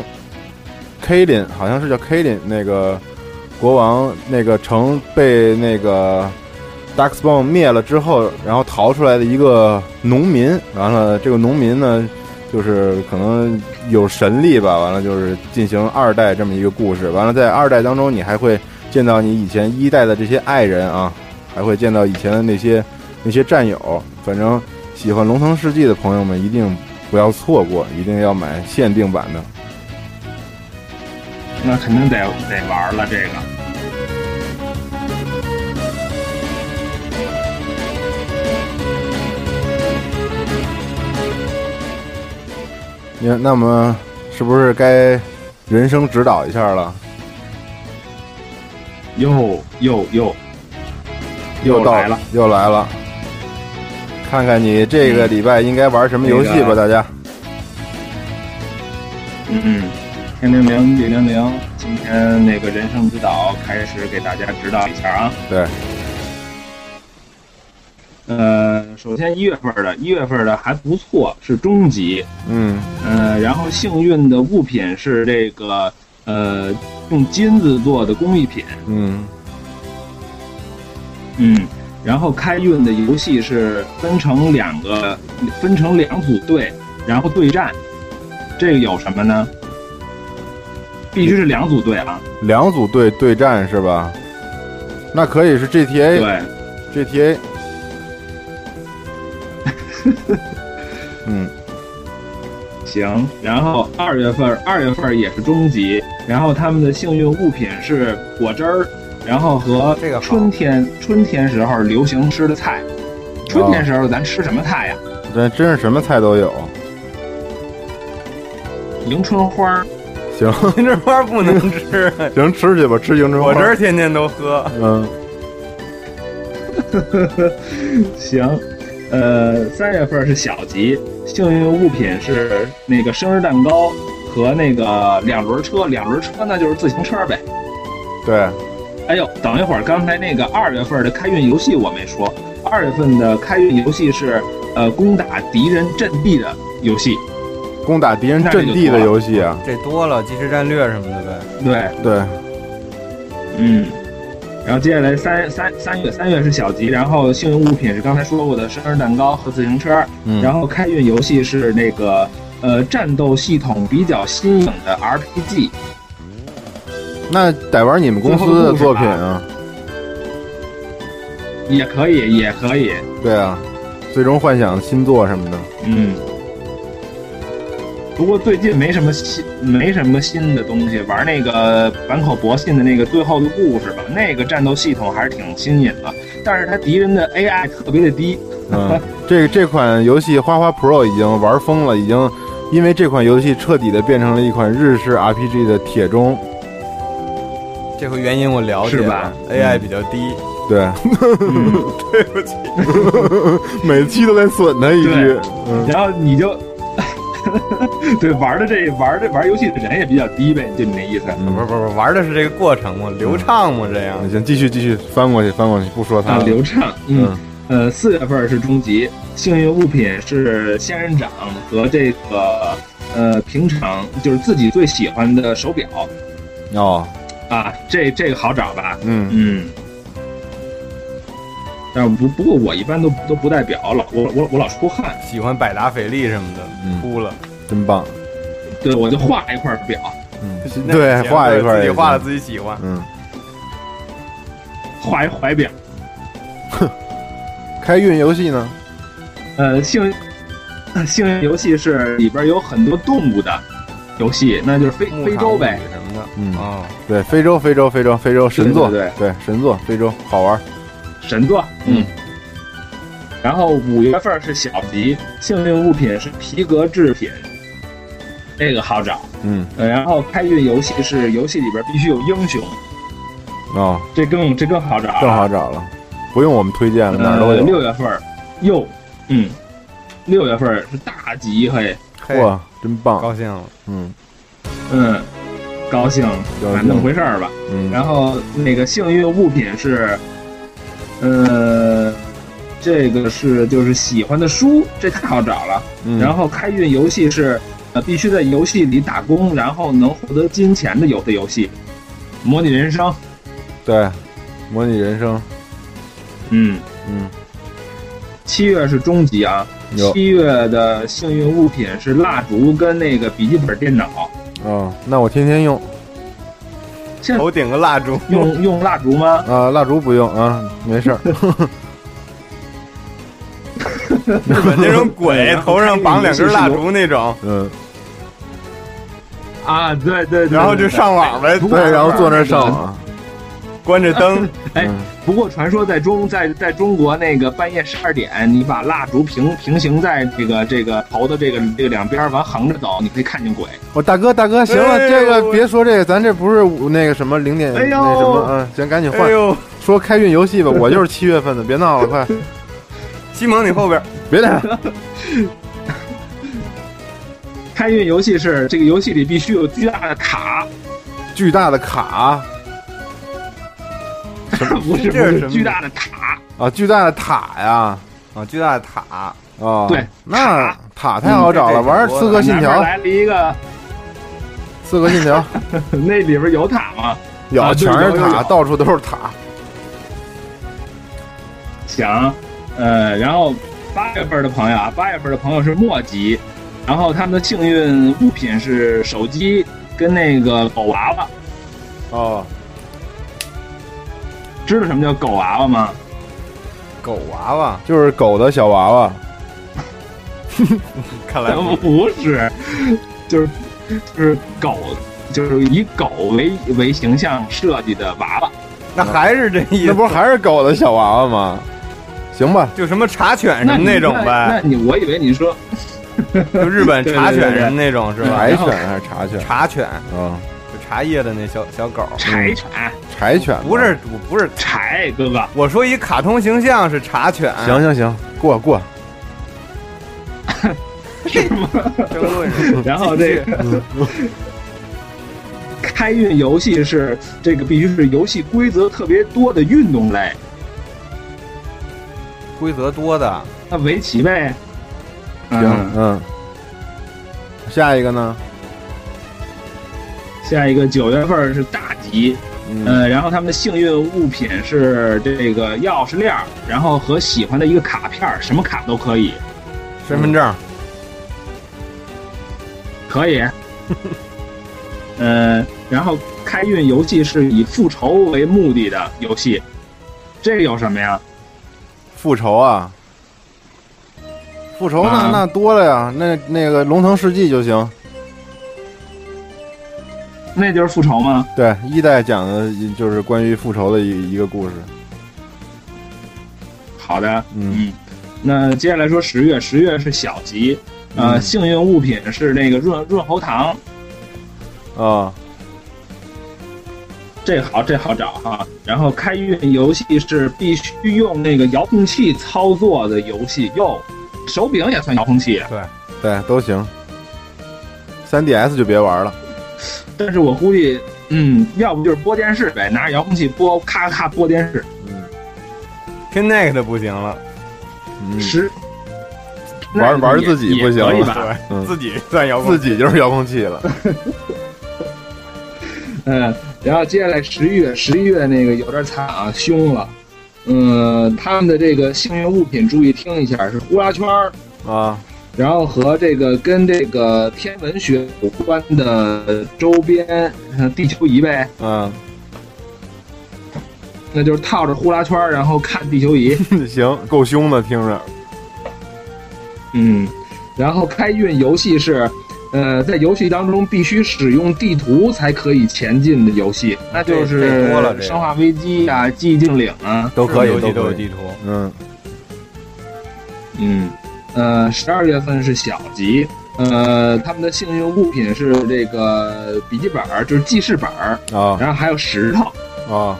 Kaelin 好像是叫 Kaelin 那个国王那个城被那个 Darkspawn 灭了之后，然后逃出来的一个农民，完了这个农民呢就是可能有神力吧，完了就是进行二代这么一个故事，完了在二代当中你还会见到你以前一代的这些爱人啊，还会见到以前的那些那些战友，反正喜欢龙腾世纪的朋友们一定不要错过，一定要买限定版的。 那肯定得得玩了这个。 那那么是不是该人生指导一下了？ 又又又又来了， 又来了。看看你这个礼拜应该玩什么游戏吧， 嗯、 大家。 嗯，天灵灵地灵灵，今天那个人生指导开始给大家指导一下啊。 对。 呃，首先一月份的，一月份的还不错，是中级。 嗯。 呃，然后幸运的物品是这个呃用金子做的工艺品。 嗯。 嗯。然后开运的游戏是分成两个，分成两组队，然后对战。这个有什么呢？必须是两组队啊！ 两组队对战是吧？那可以是 G T A。 对 ，G T A。嗯， 行，然后二月份，二月份也是终极，然后他们的幸运物品是果汁儿，然后和这个好春天春天时候流行吃的菜。春天时候咱吃什么菜呀？ 这真是什么菜都有。 迎春花。 行， 迎春花不能吃， 行，吃去吧，吃迎春花。 果汁天天都喝。 嗯， 行。呃，三月份是小吉，幸运物品是那个生日蛋糕和那个两轮车，两轮车那就是自行车呗。 对。 哎呦，等一会儿，刚才那个二月份的开运游戏我没说，二月份的开运游戏是呃攻打敌人阵地的游戏。 攻打敌人阵地的游戏啊， 这多了，即时战略什么的呗。 对对， 嗯。然后接下来三三三月三月是小吉，然后幸运物品是刚才说过的生日蛋糕和自行车， 嗯、 然后开运游戏是那个呃战斗系统比较新颖的 R P G。 那得玩你们公司的作品啊？ 也可以，也可以。 对啊，最终幻想新作什么的。 嗯。不过最近没什么新，没什么新的东西。玩那个坂口博信的那个最后的故事吧，那个战斗系统还是挺新颖的，但是他敌人的 A I 特别的低。 嗯，这这款游戏花花 Pro 已经玩疯了，已经因为这款游戏彻底的变成了一款日式 R P G 的铁钟。 这回原因我了解了， 是吧 ？A I 比较低。 对， 嗯、 对不起，每期都在损他一句。 嗯、然后你就。对，玩的这玩的玩游戏的人也比较低呗，就你那意思。 嗯、不是不是，玩的是这个过程嘛，流畅嘛，这样。 行，继续继续翻过去翻过去，不说它、 啊。流畅，嗯，嗯呃，四月份是终极，幸运物品是仙人掌和这个呃平常就是自己最喜欢的手表。 哦， 啊，这这个好找吧？ 嗯嗯。但是不不过我一般都都不戴表，老我我我老出汗， 喜欢百达翡丽什么的， 嗯， 哭了， 真棒。 对，我就画一块表， 嗯，对，画一块， 自己画了自己喜欢， 嗯， 画一怀表。 开运游戏呢？ 呃，幸幸运游戏是里边有很多动物的游戏，那就是非非洲呗什么的， 嗯哦， 对，非洲非洲非洲非洲神作， 对对对, 对神作非洲好玩。 神作，嗯，然后五月份是小吉，幸运物品是皮革制品，这个好找， 嗯， 呃，然后开运游戏是游戏里边必须有英雄， 哦， 这更这更好找， 更好找了，不用我们推荐了，哪儿都有。 六月份又，嗯，六月份是大吉，嘿， 哇，真棒， 高兴了， 嗯嗯，高兴，反正那么回事儿吧， 嗯， 然后那个幸运物品是。呃，这个是就是喜欢的书，这太好找了。 嗯、 然后开运游戏是呃必须在游戏里打工，然后能获得金钱的有的游戏，模拟人生。 对，模拟人生。 嗯嗯。 七月是终极啊，七月的幸运物品是蜡烛跟那个笔记本电脑。 哦，那我天天用。 头顶个蜡烛， 用用蜡烛吗？ 啊，蜡烛不用啊，没事儿。 日本那种鬼头上绑两根蜡烛那种， 嗯。 啊，对对对， 然后就上网呗， 对，然后坐那上网， 关着灯。 哎，不过传说在中在在中国那个半夜十二点，你把蜡烛平平行在这个这个头的这个这个两边，完横着走，你可以看见鬼。 我大哥大哥，行了， 哎、 这个别说这个，咱这不是那个什么零点、 哎、 那什么，嗯，行，赶紧换。 哎呦， 说开运游戏吧，我就是七月份的，别闹了，快。 西蒙，你后边别来。 开运游戏是这个游戏里必须有巨大的卡， 巨大的卡。 不是不是巨大的塔啊，巨大的塔呀， 啊，巨大的塔啊， 对， 那塔太好找了，玩《刺客信条》 来了一个《 刺客信条》， 那里边有塔吗？ 有，全是塔，到处都是塔。 行，呃，然后八月份的朋友啊，八月份的朋友是墨吉，然后他们的幸运物品是手机跟那个狗娃娃。 哦。 知道什么叫狗娃娃吗？ 狗娃娃就是狗的小娃娃。 看来不是，就是就是狗，就是以狗为为形象设计的娃娃。 那还是这意思， 那不是还是狗的小娃娃吗？行吧， 就什么茶犬什么那种呗。 那你我以为你说， 就日本茶犬什么那种是吧？ 柴犬还是茶犬？ 茶犬， 嗯， 就茶叶的那小小狗。 柴犬， 柴犬不是不是柴哥哥。 我说一卡通形象是茶犬。 行行行，过过。 是吗？然后这个开运游戏是这个必须是游戏规则特别多的运动类， 规则多的， 那围棋呗。 行，嗯，嗯下一个呢？ 下一个九月份是大吉， 嗯、 呃，然后他们的幸运物品是这个钥匙链，然后和喜欢的一个卡片，什么卡都可以， 身份证。 可以，呃，然后开运游戏是以复仇为目的的游戏，这个有什么呀？ 复仇啊，复仇那、 啊、 那多了呀，那那个龙腾世纪就行， 那就是复仇吗？ 对，一代讲的就是关于复仇的一一个故事。 好的， 嗯， 嗯那接下来说十月，十月是小吉。呃， 嗯、 幸运物品是那个润润喉糖， 啊， 这好这好找哈。然后开运游戏是必须用那个遥控器操作的游戏，哟，手柄也算遥控器， 对对都行。三 D S 就别玩了， 但是我估计，嗯，要不就是播电视呗，拿着遥控器播，咔咔播电视。 嗯， 拼那个的不行了， 嗯， 是。 玩玩自己不行了， 对， 嗯、 自己算遥控器， 自己就是遥控器了。 嗯，然后接下来十一月，十一月那个有点惨啊，凶了。嗯，他们的这个幸运物品注意听一下，是呼啦圈啊， 然后和这个跟这个天文学有关的周边，地球仪呗。 嗯， 那就是套着呼啦圈，然后看地球仪。 行，够凶的，听着。 嗯，然后开运游戏是，呃，在游戏当中必须使用地图才可以前进的游戏，那就是《生化危机》啊，《寂静岭》啊， 都可以， 都有地图。 嗯嗯，呃，十二月份是小吉，呃，他们的幸运物品是这个笔记本，就是记事本啊， 然后还有石头啊，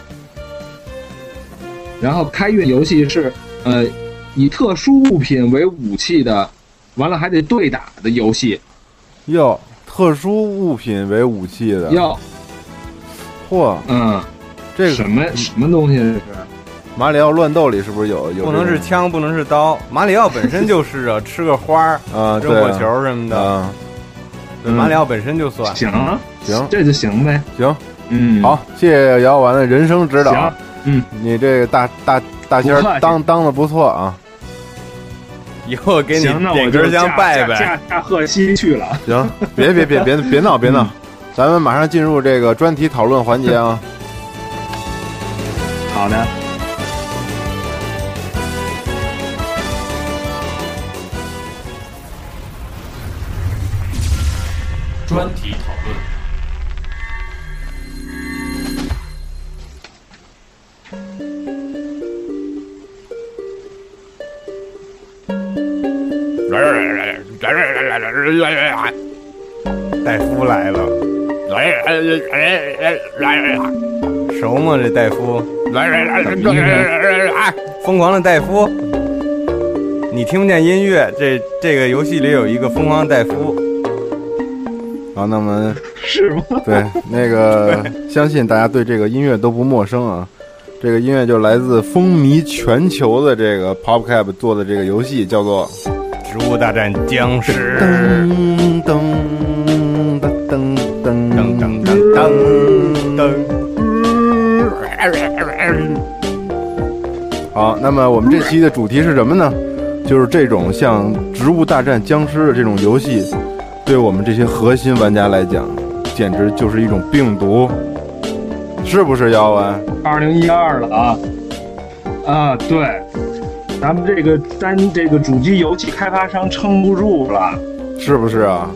然后开运游戏是，呃。以特殊物品为武器的，完了还得对打的游戏。 哟，特殊物品为武器的。 哟， 嚯， 嗯， 这个什么什么东西？这是马里奥乱斗里是不是有有？ 不能是枪，不能是刀。马里奥本身就是啊，吃个花儿啊， 扔火球什么的。 啊， 对，马里奥本身就算。 行行， 这就行呗。 行， 嗯， 好，谢谢姚丸的人生指导。 行，嗯， 你这个大大大仙当当的不错啊。 以后给你点根香拜拜， 驾驾鹤西去了。 行，别别别别别闹别闹，嗯、咱们马上进入这个专题讨论环节啊。 好的。 专题讨论。 戴夫来了，熟吗？这戴夫，疯狂的戴夫，你听不见音乐？这这个游戏里有一个疯狂的戴夫。 好，那么是吗？ 对，那个相信大家对这个音乐都不陌生啊。这个音乐就来自风靡全球的这个 PopCap 做的这个游戏，叫做 《植物大战僵尸》。 噔噔噔噔噔噔噔噔噔噔。 好，那么我们这期的主题是什么呢？就是这种像《植物大战僵尸》的这种游戏，对我们这些核心玩家来讲，简直就是一种病毒。是不是姚丸？ 二零一二了啊！啊，对， 咱们这个单这个主机游戏开发商撑不住了， 是不是啊？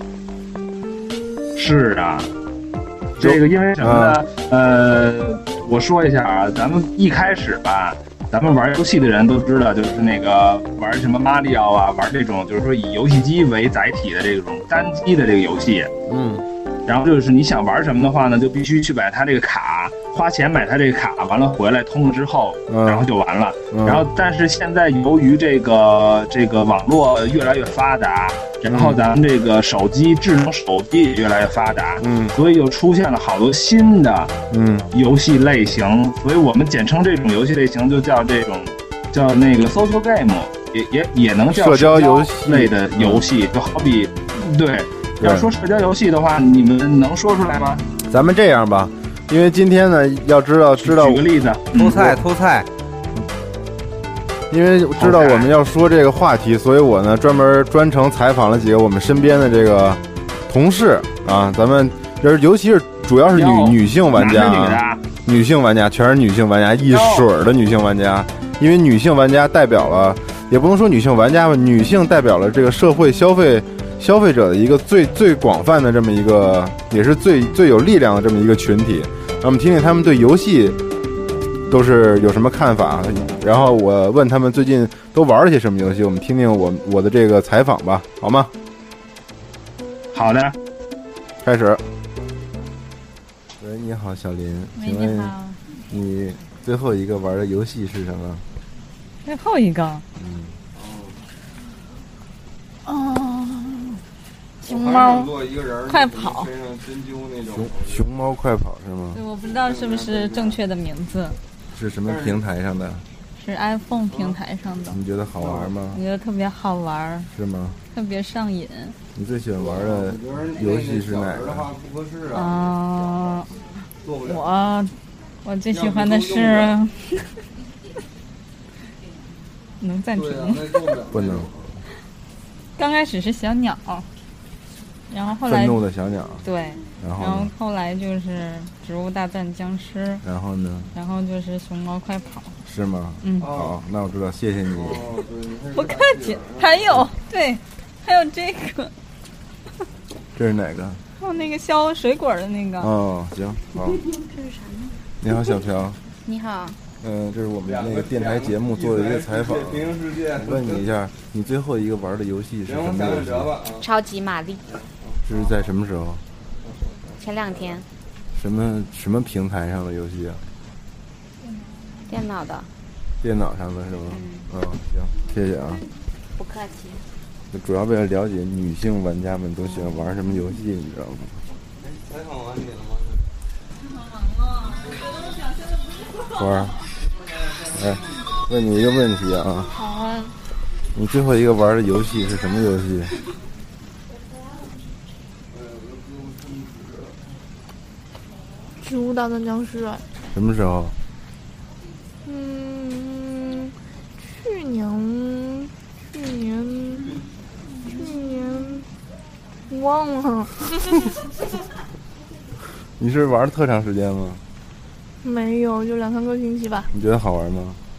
是啊，这个因为什么呢？啊、呃，我说一下啊，咱们一开始吧，咱们玩游戏的人都知道，就是那个玩什么马里奥啊，玩这种就是说以游戏机为载体的这种单机的这个游戏， 嗯。 然后就是你想玩什么的话呢，就必须去买它这个卡，花钱买它这个卡，完了回来通了之后， 嗯、 然后就完了。 嗯、 然后，但是现在由于这个这个网络越来越发达，然后咱们这个手机智能手机也越来越发达， 嗯， 所以又出现了好多新的嗯游戏类型，所以我们简称这种游戏类型就叫这种叫那个 social game， 也也也能叫社交游戏类的游戏，就好比对。要说社交游戏的话，你们能说出来吗？ 咱们这样吧，因为今天呢，要知道知道举个例子， 偷菜偷菜。 因为知道我们要说这个话题，所以我呢专门专程采访了几个我们身边的这个同事啊，咱们就是尤其是主要是女女性玩家啊，女性玩家全是女性玩家，一水儿的女性玩家，因为女性玩家代表了，也不能说女性玩家吧，女性代表了这个社会消费。消费者的一个最最广泛的这么一个，也是最最有力量的这么一个群体。那我们听听他们对游戏都是有什么看法，然后我问他们最近都玩了些什么游戏，我们听听我我的这个采访吧，好吗？ 好的， 开始。喂，你好，小林，请问你最后一个玩的游戏是什么？ 最后一个， 嗯， 哦。熊猫快跑， 熊熊猫快跑是吗？ 对，我不知道是不是正确的名字。 是什么平台上的？ 是 iPhone 平台上的。 你觉得好玩吗？ 我觉得特别好玩。 是吗？ 特别上瘾。 你最喜欢玩的游戏是哪个？ 啊、呃，我我最喜欢的是能暂停吗？ 不能。 刚开始是小鸟。然后后来愤怒的小鸟， 对，然后然后后来就是植物大战僵尸， 然后呢？ 然后就是熊猫快跑， 是吗？ 嗯， 好，那我知道，谢谢你。 不客气。还有，对，还有这个， 这是哪个？ 还有那个削水果的那个。 哦，行，好。 这是啥呢？ 你好，小朴。 你好。 嗯、呃，这是我们那个电台节目做的一个采访。我问你一下，你最后一个玩的游戏是什么游戏？ 超级玛丽。 这是在什么时候？ 前两天。 什么什么平台上的游戏啊？ 电脑的。 电脑上的是吗？嗯，哦、行，谢谢啊。 不客气。 就主要为了了解女性玩家们都喜欢玩什么游戏，你知道吗？ 采访完你了吗？ 采访完了。 花儿，哎，问你一个问题啊。 好啊。 你最后一个玩的游戏是什么游戏？ 植物大战僵尸。 什么时候？ 嗯，去年，去年，去年，忘了。 你是玩了特长时间吗？ 没有，就两三个星期吧。 你觉得好玩吗？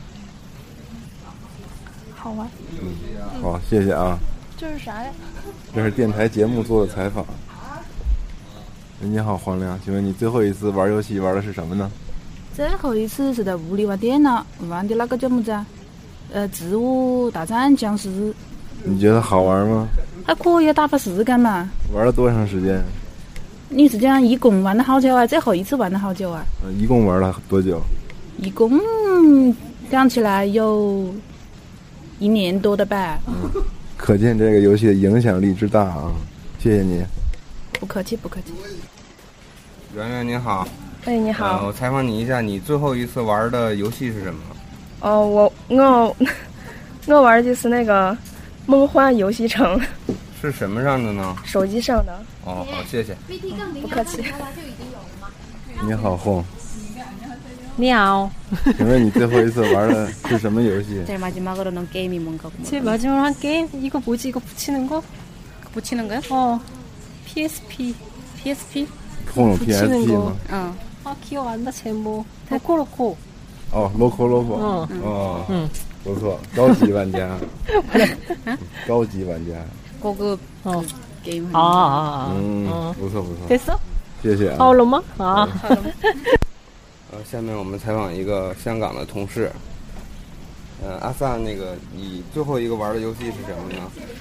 好玩。 嗯，好，谢谢啊。 这是啥呀？ 这是电台节目做的采访。你好，黄亮，请问你最后一次玩游戏玩的是什么呢？ 最后一次是在屋里玩电脑，玩的那个叫么子啊？呃，植物大战僵尸。 你觉得好玩吗？ 还可以，打发时间嘛。 玩了多长时间？ 你是讲一共玩了好久啊？最后一次玩了好久啊？ 呃，一共玩了多久？ 一共讲起来有一年多的吧。 嗯，可见这个游戏的影响力之大啊！谢谢你。 不客气，不客气。 圆圆你好。 哎，你好、 呃。我采访你一下，你最后一次玩的游戏是什么？ 哦，我我我玩的就是那个梦幻游戏城。 是什么上的呢？ 手机上的。 哦，好，谢谢。 不客气。 你好，红。 你好。 请问你最后一次玩的是什么游戏？ 제일 마지막으로는 게임이 뭔가? 제일 마지막으로 한 게임? 이거 뭐지? 이거 붙이는 거? 붙이는 거요? 어. 피에스피. 피에스피? 폰은 피에스피吗？ 어. 아 기억 안 나 제목. 로코로코. 어, 로코로코. 어. 어. 응. 不错，高级玩家，高级玩家， 고급 어. 게임. 아, 아, 아. 嗯， 어. 不错不错， 됐어? 谢谢啊。 好了吗？啊。 呃，下面我们采访一个香港的同事。呃，阿萨，那个你最后一个玩的游戏是什么呢？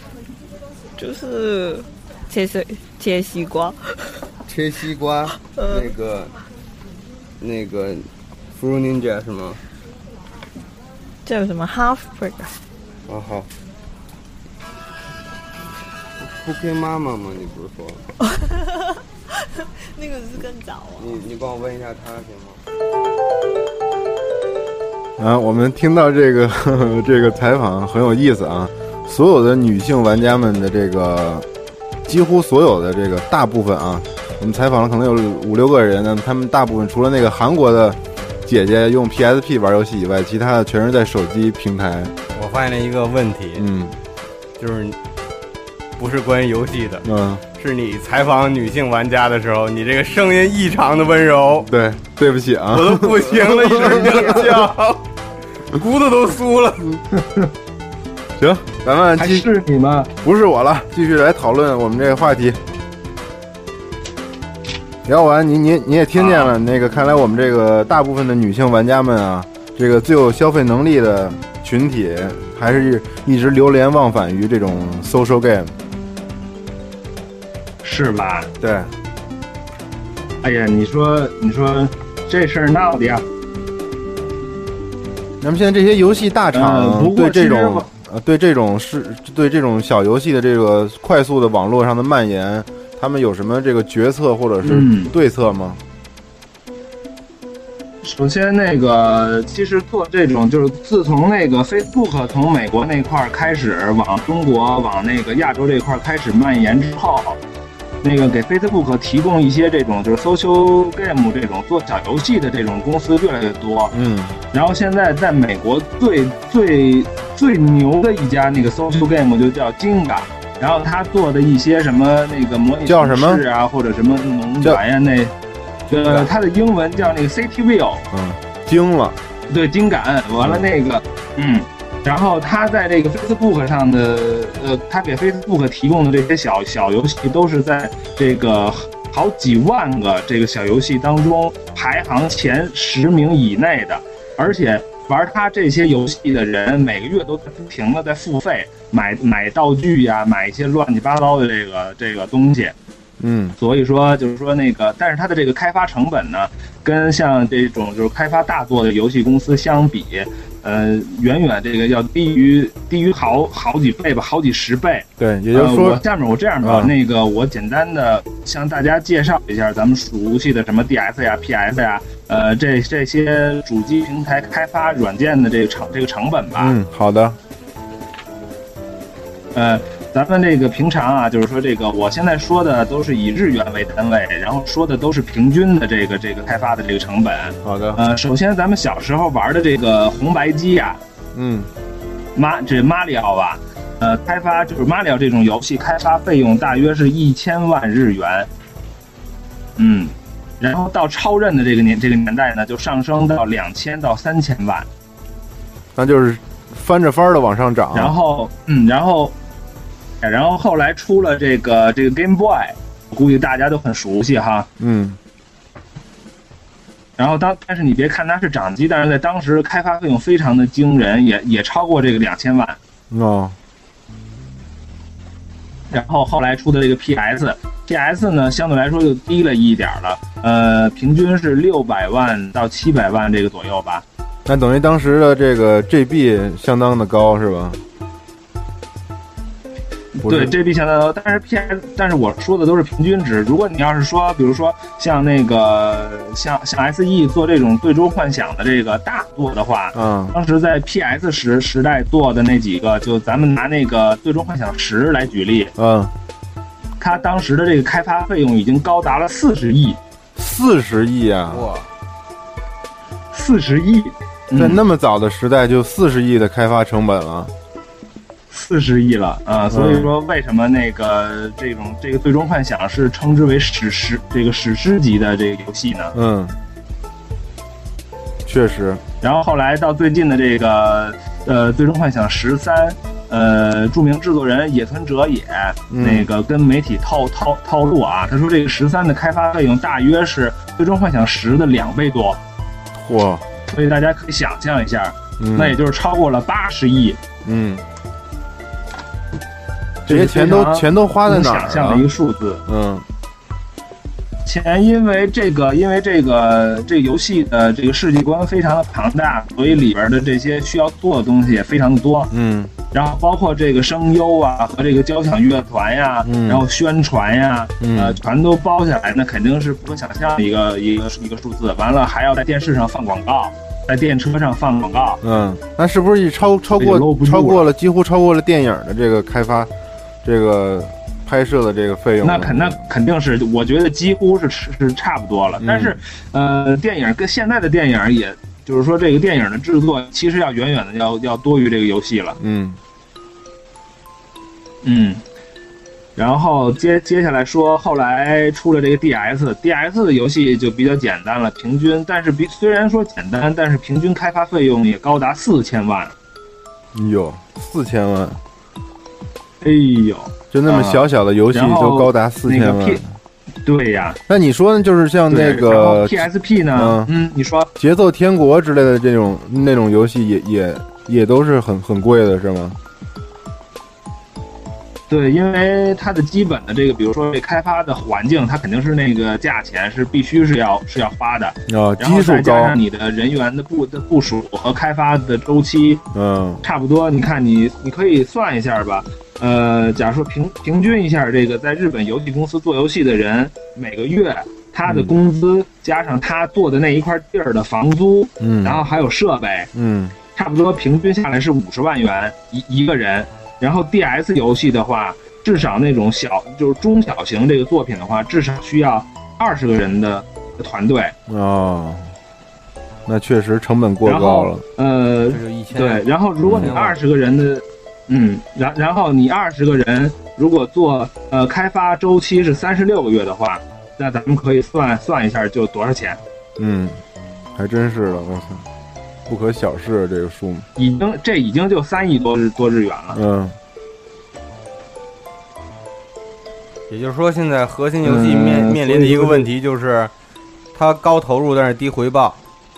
就是切水切西瓜。 切西瓜， 呃那个那个 Fruit Ninja 是吗？ 叫什么 Half Break？ 哦好。不跟妈妈吗？你不是说了？ 那个是更早啊。 你你帮我问一下他行吗？ 啊，我们听到这个呵呵这个采访很有意思啊！所有的女性玩家们的这个，几乎所有的这个大部分啊，我们采访了可能有五六个人呢，他们大部分除了那个韩国的姐姐用 P S P 玩游戏以外，其他的全是在手机平台。 我发现了一个问题， 嗯， 就是不是关于游戏的， 嗯， 是你采访女性玩家的时候，你这个声音异常的温柔。 对，对不起啊， 我都不行了，一声惊叫，骨头都酥了。 行，咱们还是你吗？ 不是我了，继续来讨论我们这个话题。聊完，你你你也听见了，那个看来我们这个大部分的女性玩家们啊，这个最有消费能力的群体，还是一直流连忘返于这种 social game， 是吧？ 对。 哎呀，你说你说这事儿闹的呀。 那么现在这些游戏大厂呃对这种、呃、对这种是对这种小游戏的这个快速的网络上的蔓延，他们有什么这个决策或者是对策吗？ 嗯、首先，那个其实做这种就是自从那个 Facebook 从美国那块开始往中国往那个亚洲这块开始蔓延之后。那个给 Facebook 提供一些这种就是 social game 这种做小游戏的这种公司越来越多， 嗯， 然后现在在美国最最最牛的一家那个 social game 就叫 Jenga， 然后他做的一些什么那个模拟城市啊，或者什么农园呀，那呃，它的英文叫那个 Cityville， 嗯，惊了， 对，惊感，完了那个，嗯。然后他在这个 Facebook 上的，呃，他给 Facebook 提供的这些小小游戏，都是在这个好几万个这个小游戏当中排行前十名以内的，而且玩他这些游戏的人每个月都在不停的在付费买买道具呀，买一些乱七八糟的这个这个东西。 嗯， 所以说就是说那个，但是它的这个开发成本呢，跟像这种就是开发大作的游戏公司相比，呃，远远这个要低于低于好好几倍吧，好几十倍。 对，也就是说， 呃、我下面我这样吧，嗯、那个我简单的向大家介绍一下咱们熟悉的什么 D S 呀、P S 呀，呃，这这些主机平台开发软件的这个成这个成本吧。 嗯，好的。 呃。咱们这个平常啊，就是说这个，我现在说的都是以日元为单位，然后说的都是平均的这个这个开发的这个成本。 好的。 呃，首先咱们小时候玩的这个红白机啊， 嗯， 马这马里奥吧，呃，开发就是马里奥这种游戏开发费用大约是一千万日元。嗯，然后到超任的这个年这个年代呢，就上升到两千到三千万。 那就是翻着番的往上涨。 然后，嗯，然后。然后后来出了这个这个 Game Boy， 估计大家都很熟悉哈。 嗯。 然后当但是你别看它是掌机，但是在当时开发费用非常的惊人，也也超过这个两千万。 哦。 然后后来出的这个 P S，P S 呢相对来说就低了一点了，呃，平均是六百万到七百万这个左右吧。 那等于当时的这个 G B 相当的高是吧？ 对 ，G B 相当高，但是 P S， 但是我说的都是平均值。如果你要是说，比如说像那个像像 S E 做这种最终幻想的这个大作的话， 嗯， 当时在 P S 时时代做的那几个，就咱们拿那个最终幻想十来举例， 嗯， 它当时的这个开发费用已经高达了四十亿， 四十亿啊！ 哇， 四十亿， 在那么早的时代就四十亿的开发成本了。 四十亿了啊、呃！所以说，为什么那个这种这个最终幻想是称之为史诗这个史诗级的这个游戏呢？ 嗯，确实。 然后后来到最近的这个呃，最终幻想十三，呃，著名制作人野村哲也、嗯、那个跟媒体透透透露啊，他说这个十三的开发费用大约是最终幻想十的两倍多， 嚯！ 所以大家可以想象一下， 嗯、 那也就是超过了八十亿。 嗯，这些钱都钱都花在哪儿了？ 想象的一个数字， 嗯。 钱，因为这个，因为这个这个游戏的这个世界观非常的庞大，所以里边的这些需要做的东西也非常的多。 嗯， 然后包括这个声优啊和这个交响乐团呀， 嗯、 然后宣传呀， 嗯、 呃，全都包下来，那肯定是不可想象的一个一个一个数字。完了还要在电视上放广告，在电车上放广告。 嗯，那是不是超超过超过了几乎超过了电影的这个开发，这个？拍摄的这个费用， 那肯那肯定是，我觉得几乎是是差不多了。 嗯、 但是，呃，电影跟现在的电影，也就是说，这个电影的制作其实要远远的要要多于这个游戏了。 嗯嗯。然后接接下来说，后来出了这个 D S，D S 的游戏就比较简单了，平均，但是比虽然说简单，但是平均开发费用也高达四千万。 哟，四千万！ 哎呦！ 就那么小小的游戏都高达四千万， 那个 P、对呀。 那你说呢？就是像那个 P S P 呢？嗯，你说节奏天国之类的这种那种游戏也也也都是很很贵的，是吗？ 对，因为它的基本的这个，比如说这开发的环境，它肯定是那个价钱是必须是要是要花的啊， 基数高，再加上你的人员的部的部署和开发的周期， 嗯， 差不多。你看你你可以算一下吧。呃，假如说平平均一下，这个在日本游戏公司做游戏的人，每个月他的工资、嗯、加上他做的那一块地儿的房租， 嗯， 然后还有设备， 嗯， 差不多平均下来是五十万元一一个人。然后 D S 游戏的话，至少那种小就是中小型这个作品的话，至少需要二十个人的团队。 哦，那确实成本过高了。 呃，对，然后如果你二十个人的。嗯，然然后你二十个人，如果做呃开发周期是三十六个月的话，那咱们可以算算一下就多少钱。 嗯，还真是的，我操，不可小视这个数目。 已经这已经就三亿多日多日元了。 嗯。 也就是说，现在核心游戏面、嗯、面临的一个问题就是，它高投入但是低回报。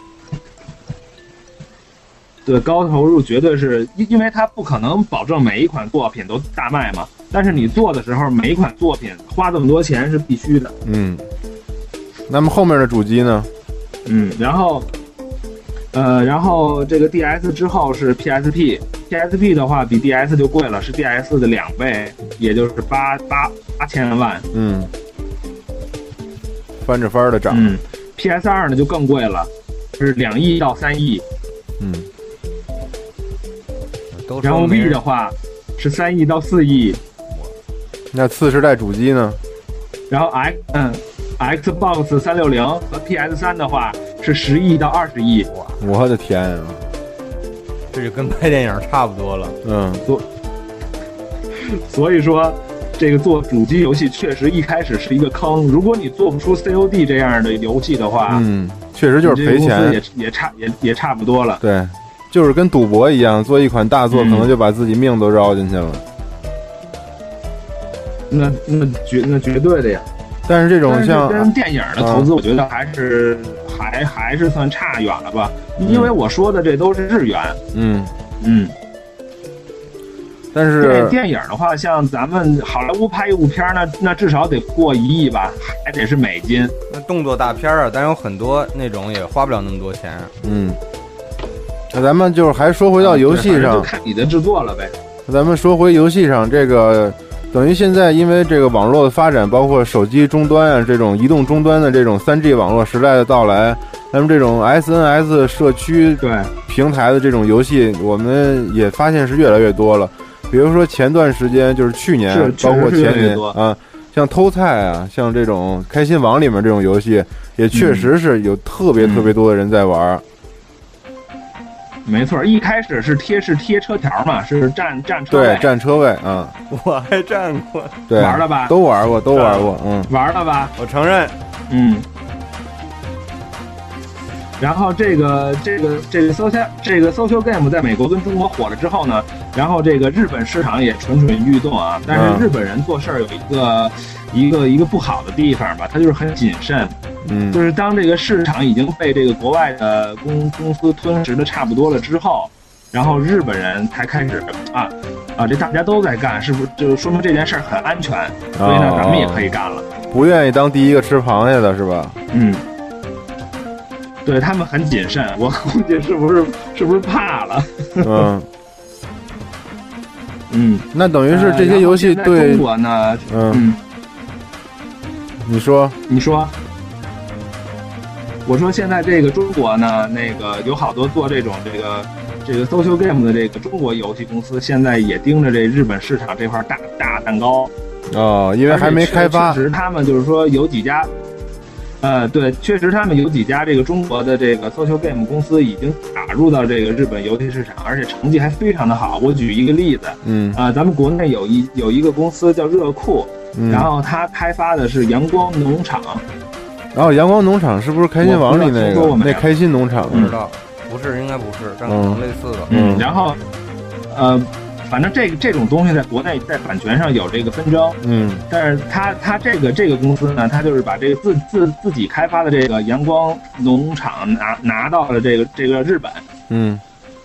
对，高投入绝对是因因为它不可能保证每一款作品都大卖嘛，但是你做的时候每一款作品花这么多钱是必须的。 嗯，那么后面的主机呢？ 嗯，然后呃然后这个 D S 之后是 P S P，P S P 的话比 D S 就贵了，是 D S 的两倍，也就是八八八千万。 嗯，翻着翻的涨。 嗯 ，P S 二 呢就更贵了，是两亿到三亿。 嗯。 然后 V 的话是三亿到四亿， 那次世代主机呢？ 然后 X 嗯 Xbox 三六零和 P S 三的话是十亿到二十亿。 哇，我的天啊！ 这就跟拍电影差不多了。 嗯， 所所以说，这个做主机游戏确实一开始是一个坑。如果你做不出 C O D 这样的游戏的话， 嗯，确实就是赔钱， 也也差也也差不多了。 对。就是跟赌博一样，做一款大作，可能就把自己命都绕进去了。 嗯、那那绝那绝对的呀。 但是这种像跟电影的投资，我觉得还是、嗯、还还是算差远了吧，因为我说的这都是日元。 嗯嗯。 但是电影的话，像咱们好莱坞拍一部片那那至少得过一亿吧，还得是美金。 那动作大片啊，但有很多那种也花不了那么多钱。 嗯。那咱们就是还说回到游戏上， 就看你的制作了呗。 咱们说回游戏上，这个等于现在因为这个网络的发展，包括手机终端啊这种移动终端的这种 三 G 网络时代的到来，咱们这种 S N S 社区对平台的这种游戏，我们也发现是越来越多了。比如说前段时间就是去年，包括前年啊，像偷菜啊，像这种开心网里面这种游戏，也确实是有特别特别多的人在玩。 嗯没错，一开始是贴是贴车条嘛，是占占车位， 对，占车位啊、 嗯，我还占过， 对， 玩了吧？ 都玩过，都玩过，嗯， 玩了吧？ 我承认， 嗯。 然后这个这个这个 social 这个 social game 在美国跟中国火了之后呢，然后这个日本市场也蠢蠢欲动啊。但是日本人做事儿有一个、嗯、一个一个不好的地方吧，他就是很谨慎。 嗯， 就是当这个市场已经被这个国外的公公司吞噬的差不多了之后，然后日本人才开始啊啊，这大家都在干，是不是就说明这件事儿很安全？所以呢，咱们也可以干了。 不愿意当第一个吃螃蟹的是吧？ 嗯。对他们很谨慎，我估计是不是是不是怕了？ 嗯嗯， 那等于是这些游戏对、 呃、中国呢？ 嗯，嗯你说你说，我说现在这个中国呢，那个有好多做这种这个这个 social game 的这个中国游戏公司，现在也盯着这日本市场这块大大蛋糕。 哦，因为还没开发。 确实，他们就是说有几家。呃，对，确实他们有几家这个中国的这个 social game 公司已经打入到这个日本游戏市场，而且成绩还非常的好。我举一个例子， 嗯， 啊、呃，咱们国内有一有一个公司叫热酷， 嗯、 然后它开发的是阳光农场。 然后阳光农场是不是开心网里那个那开心农场？ 不知道，不是，应该不是，但可能类似的。 嗯，然后，呃。反正这个这种东西在国内在版权上有这个纷争， 嗯， 但是他他这个这个公司呢，他就是把这个自自自己开发的这个阳光农场拿拿到了这个这个日本， 嗯，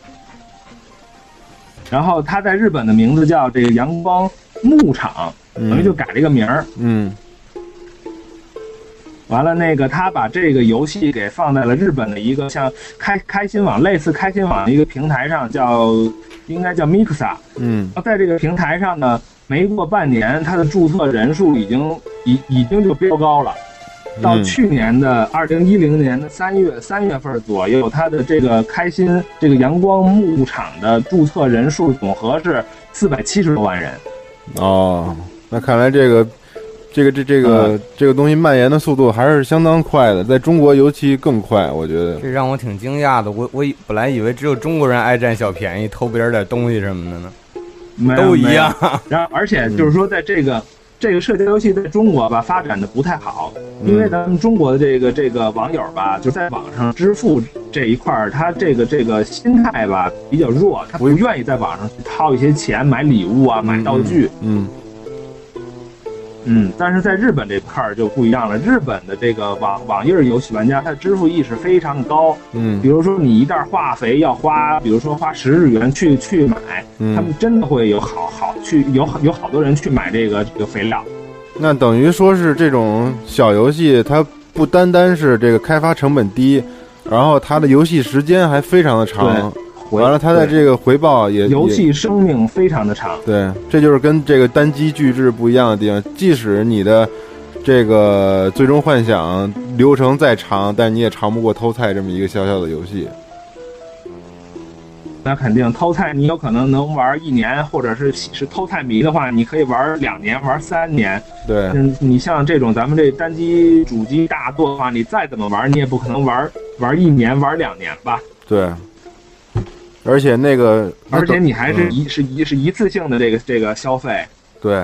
然后他在日本的名字叫这个阳光牧场， 嗯、 等于就改了一个名儿， 嗯， 完了那个他把这个游戏给放在了日本的一个像开开心网类似开心网的一个平台上，叫。应该叫 Mixa， 嗯， 在这个平台上呢，没过半年，它的注册人数已经已已经就飙高了。到去年的二零一零年的三月三月份左右，它的这个开心这个阳光牧场的注册人数总和是四百七十多万人。 哦，那看来这个这个这这个、嗯、这个东西蔓延的速度还是相当快的，在中国尤其更快，我觉得。 这让我挺惊讶的，我我本来以为只有中国人爱占小便宜，偷别人点东西什么的呢，都一样。 然后，而且就是说，在这个、嗯、这个社交游戏在中国吧发展的不太好，因为咱们中国的这个这个网友吧，就在网上支付这一块儿，他这个这个心态吧比较弱，他不愿意在网上去掏一些钱买礼物啊、买道具， 嗯。嗯嗯，但是在日本这块儿就不一样了。日本的这个网网页游戏玩家，他的支付意识非常高。 嗯， 比如说你一袋化肥要花，比如说花十日元去去买， 嗯、 他们真的会有好好去有有好多人去买这个这个肥料。 那等于说是这种小游戏，它不单单是这个开发成本低，然后它的游戏时间还非常的长。完了，它的这个回报也游戏生命非常的长。 对，这就是跟这个单机巨制不一样的地方。即使你的这个最终幻想流程再长，但你也长不过偷菜这么一个小小的游戏。 那肯定，偷菜你有可能能玩一年，或者是是偷菜迷的话，你可以玩两年、玩三年。 对， 嗯，你像这种咱们这单机主机大作的话，你再怎么玩，你也不可能玩玩一年、玩两年吧？ 对。而且那个， 而且你还是一、嗯、是一是一次性的这个这个消费。 对。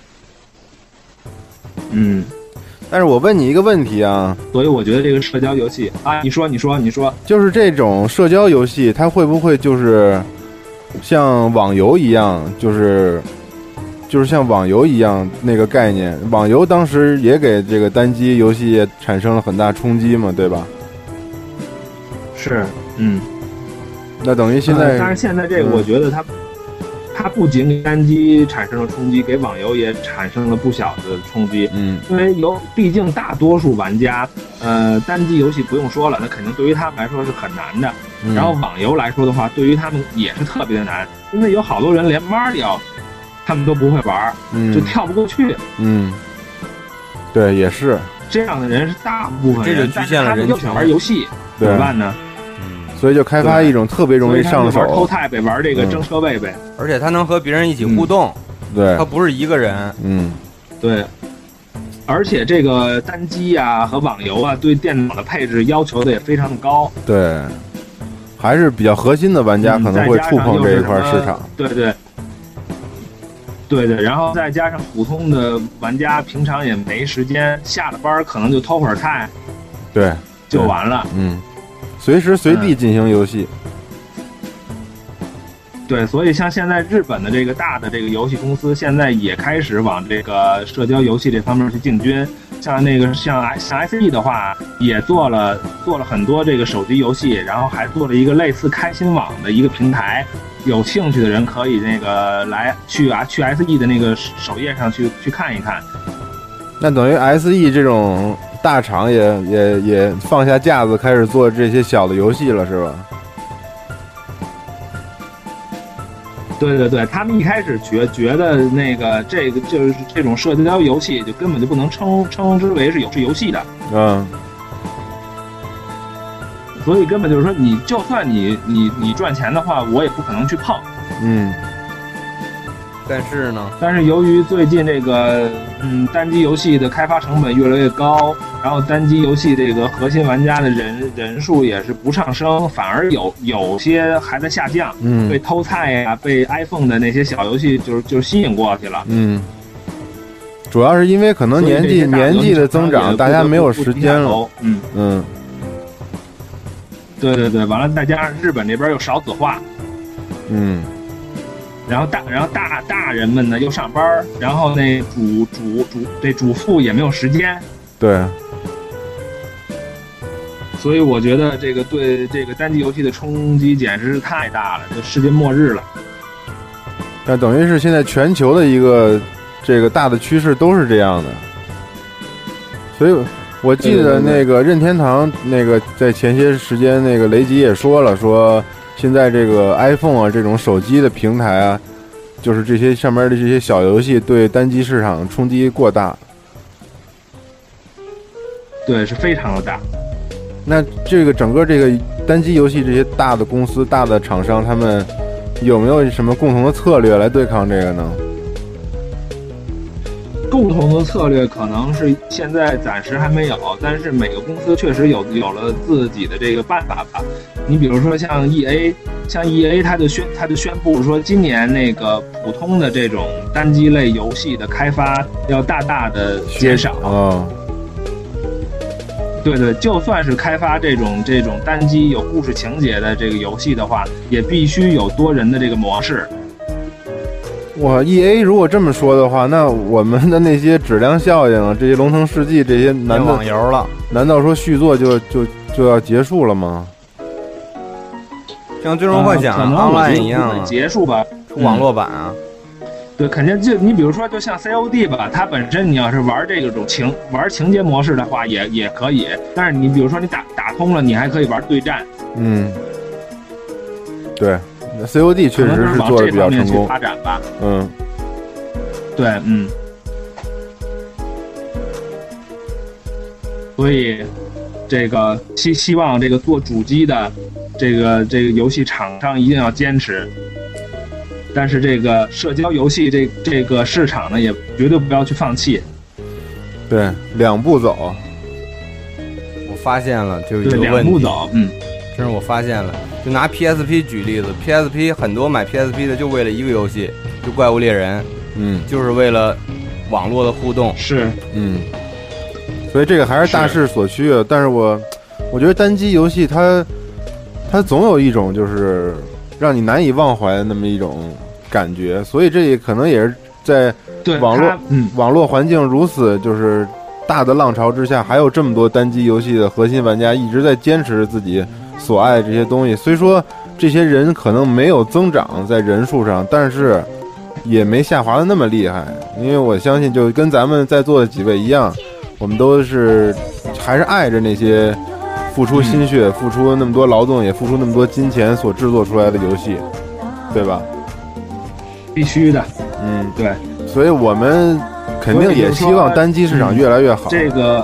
嗯。 但是我问你一个问题啊， 所以我觉得这个社交游戏啊，你说你说你说， 就是这种社交游戏，它会不会就是像网游一样，就是就是像网游一样那个概念？网游当时也给这个单机游戏业产生了很大冲击嘛，对吧？ 是，嗯。 那等于现在、 呃，但是现在这个，我觉得它。嗯它不仅给单机产生了冲击，给网游也产生了不小的冲击。 嗯， 因为有毕竟大多数玩家，呃，单机游戏不用说了，那肯定对于他们来说是很难的。 嗯、 然后网游来说的话，对于他们也是特别的难，因为有好多人连 Mario 他们都不会玩， 嗯、 就跳不过去。 嗯，对，也是这样的人是大部分人， 这就局限了人群。 他们又想玩游戏，怎么办呢？ 所以就开发一种特别容易上手， 玩偷菜呗，玩这个争车位呗、 嗯，而且他能和别人一起互动， 嗯、对， 他不是一个人， 嗯， 对，而且这个单机啊和网游啊，对电脑的配置要求的也非常的高， 对，还是比较核心的玩家可能会触碰这一块市场， 嗯、对对，对对，然后再加上普通的玩家平常也没时间，下了班可能就偷会儿菜， 对， 就完了， 嗯。 随时随地进行游戏。 对，所以像现在日本的这个大的这个游戏公司，现在也开始往这个社交游戏这方面去进军。像那个像像 S E 的话，也做了做了很多这个手机游戏，然后还做了一个类似开心网的一个平台。有兴趣的人可以那个来去啊去 S E 的那个首页上去去看一看。 那等于 S E 这种大厂也也也放下架子，开始做这些小的游戏了，是吧？ 对对对，他们一开始觉觉得那个这个就是这种社交游戏，就根本就不能称称之为是有是游戏的。 嗯。 所以根本就是说，你就算你你你赚钱的话，我也不可能去碰。 嗯。 但是呢， 但是由于最近这个嗯单机游戏的开发成本越来越高，然后单机游戏这个核心玩家的人人数也是不上升，反而有有些还在下降。 嗯， 被偷菜呀、啊，被 iPhone 的那些小游戏就是就是吸引过去了。 嗯，主要是因为可能年纪年纪的增长，大家没有时间了。 嗯嗯， 对对对，完了再加上日本这边又少子化。 嗯。 然后大，然后大大人们呢又上班，然后那主主主这主妇也没有时间， 对， 所以我觉得这个对这个单机游戏的冲击简直是太大了，就世界末日了。 但等于是现在全球的一个这个大的趋势都是这样的，所以我记得那个任天堂那个在前些时间那个雷吉也说了说。现在这个 iPhone 啊，这种手机的平台啊，就是这些上面的这些小游戏对单机市场冲击过大。 对，是非常的大。 那这个整个这个单机游戏这些大的公司、大的厂商，他们有没有什么共同的策略来对抗这个呢？ 共同的策略可能是现在暂时还没有，但是每个公司确实有有了自己的这个办法吧。你比如说像 E A， 像 E A， 它就宣它就宣布说，今年那个普通的这种单机类游戏的开发要大大的减少。 哦， 对对，就算是开发这种这种单机有故事情节的这个游戏的话，也必须有多人的这个模式。 哇 ，E A 如果这么说的话，那我们的那些质量效应啊，这些龙腾世纪这些，难道网游了？ 难道说续作就就就要结束了吗？ 像最终幻想、 呃、 Online 一样、啊、 结束吧， 出网络版啊。 嗯、对，肯定就你比如说，就像 C O D 吧，它本身你要是玩这种情玩情节模式的话也，也也可以。但是你比如说你打打通了，你还可以玩对战。 嗯，对。C O D 确实是做的比较成功， 发展吧。 嗯， 对，嗯，所以这个希希望这个做主机的这个这个游戏厂商一定要坚持，但是这个社交游戏这这个市场呢，也绝对不要去放弃。 对，两步走。 我发现了，就有一个问题。 两步走，嗯， 真是我发现了。就拿 P S P 举例子 ，P S P 很多买 P S P 的就为了一个游戏，就怪物猎人， 嗯， 就是为了网络的互动， 是， 嗯，所以这个还是大势所趋啊。但是我，我觉得单机游戏它，它总有一种就是让你难以忘怀的那么一种感觉，所以这也可能也是在网络， 嗯， 网络环境如此就是大的浪潮之下，还有这么多单机游戏的核心玩家一直在坚持自己所爱这些东西，虽说这些人可能没有增长在人数上，但是也没下滑的那么厉害。因为我相信，就跟咱们在座的几位一样，我们都是还是爱着那些付出心血、嗯、付出那么多劳动，也付出那么多金钱所制作出来的游戏，对吧？ 必须的， 嗯， 对。 所以我们肯定也希望单机市场越来越好。 嗯、这个，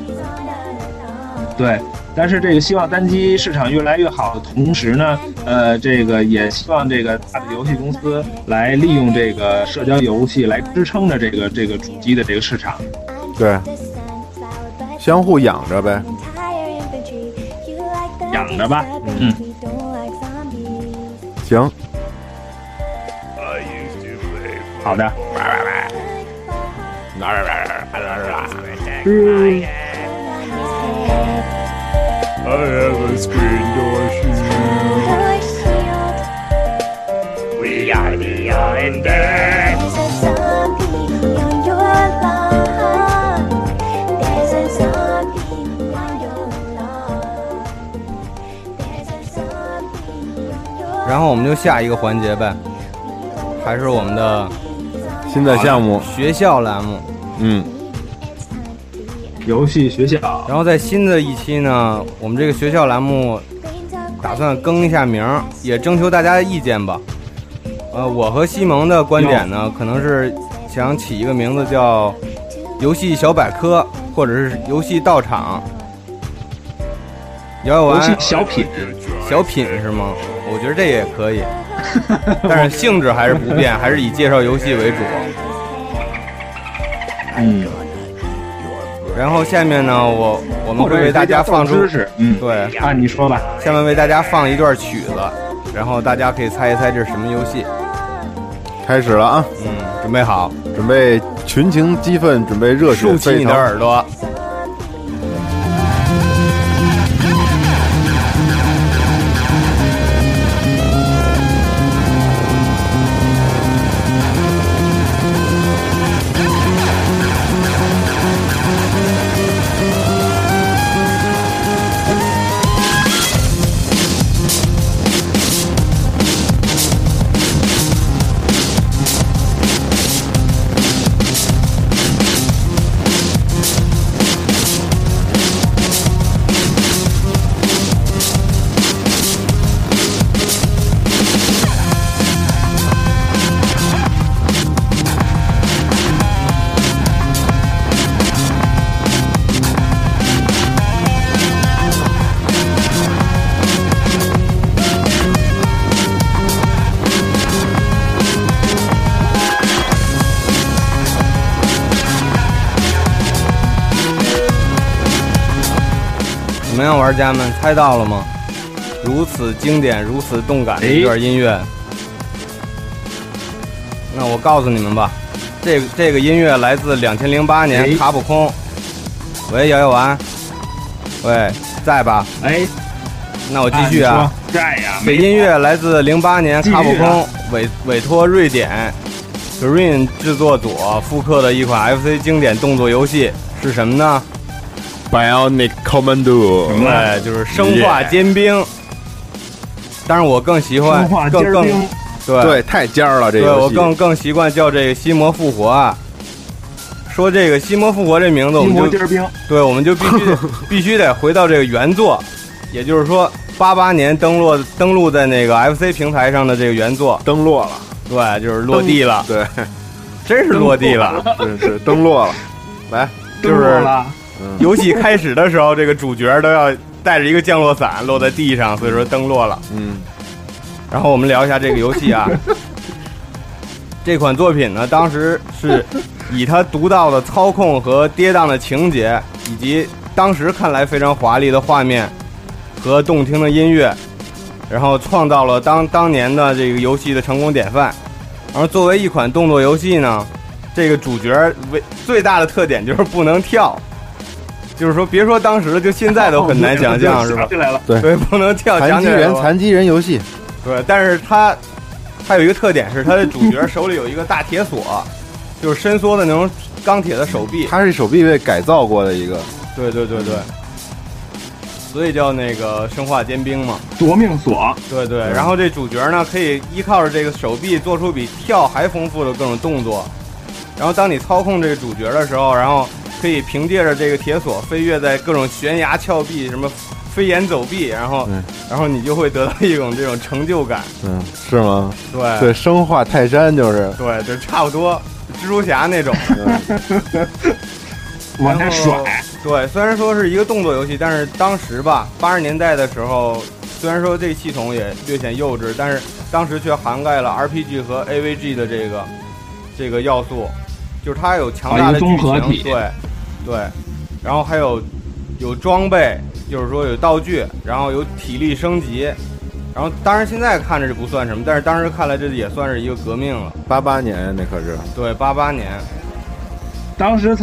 对。但是这个希望单机市场越来越好的同时呢，呃，这个也希望这个大的游戏公司来利用这个社交游戏来支撑着这个这个主机的这个市场。 对，相互养着呗。 养着吧，嗯。 行。 好的。 嗯。I have a screen door shield. We are the undead. There's a zombie on your lawn. There's a zombie on your lawn. There's a zombie on your 然后我们就下一个环节呗，还是我们的新的项目学校栏目。 嗯。 游戏学校， 然后在新的一期呢，我们这个学校栏目打算更一下名，也征求大家的意见吧。呃，我和西蒙的观点呢，可能是想起一个名字叫“游戏小百科”或者是“游戏道场”。姚姚丸， 游戏小品， 小品是吗？我觉得这也可以，但是性质还是不变，还是以介绍游戏为主。 嗯。 然后下面呢，我我们会为大家放出知识，嗯， 对啊，你说吧。 下面为大家放一段曲子，然后大家可以猜一猜这是什么游戏。 开始了啊！ 嗯，准备好， 准备群情激愤，准备热血沸腾。 竖起你的耳朵。怎么样，玩家们猜到了吗？如此经典、如此动感的一段音乐。那我告诉你们吧，这个这个音乐来自两千零八年卡普空。喂，姚姚丸，喂，在吧？ 哎， 那我继续啊。 在呀。 这音乐来自零八年卡普空委委托瑞典 Green 制作组复刻的一款 F C 经典动作游戏，是什么呢 ？Bionic Commando， 对，就是生化尖兵。当然，我更喜欢更更对对太尖了这个游戏。对，我更更习惯叫这个西魔复活啊。说这个西魔复活这名字，我们就尖兵， 对，我们就必须得必须得回到这个原作，也就是说，八八年登陆登陆在那个 F C 平台上的这个原作登落了， 对，就是落地了， 对， 真是落地了， 对是登落了，来， 就是游戏开始的时候，这个主角都要带着一个降落伞落在地上，所以说登落了。 嗯， 然后我们聊一下这个游戏啊，这款作品呢，当时是以它独到的操控和跌宕的情节，以及当时看来非常华丽的画面和动听的音乐，然后创造了当当年的这个游戏的成功典范。然后作为一款动作游戏呢，这个主角为最大的特点就是不能跳。就是说，别说当时，就现在都很难想象，是吧？ 起来了， 对对，不能跳。 残疾人，残疾人游戏， 对，但是它它有一个特点是，它的主角手里有一个大铁锁，就是伸缩的那种钢铁的手臂。 它是手臂被改造过的一个， 对对对对，所以叫那个生化尖兵嘛， 夺命锁。 对对，然后这主角呢，可以依靠着这个手臂做出比跳还丰富的各种动作。然后当你操控这个主角的时候，然后可以凭借着这个铁索飞跃在各种悬崖峭壁，什么飞檐走壁，然后、嗯、然后你就会得到一种这种成就感。 嗯，是吗？ 对对，生化泰山就是对，就差不多蜘蛛侠那种。 往下甩。 对，虽然说是一个动作游戏，但是当时吧，八十年代的时候，虽然说这个系统也略显幼稚，但是当时却涵盖了 R P G 和 A V G 的这个这个要素。就是它有强大的剧情，对，对，然后还有有装备，就是说有道具，然后有体力升级，然后当然现在看着这不算什么，但是当时看来这也算是一个革命了。 八八年那可是， 对，八八年， 当时它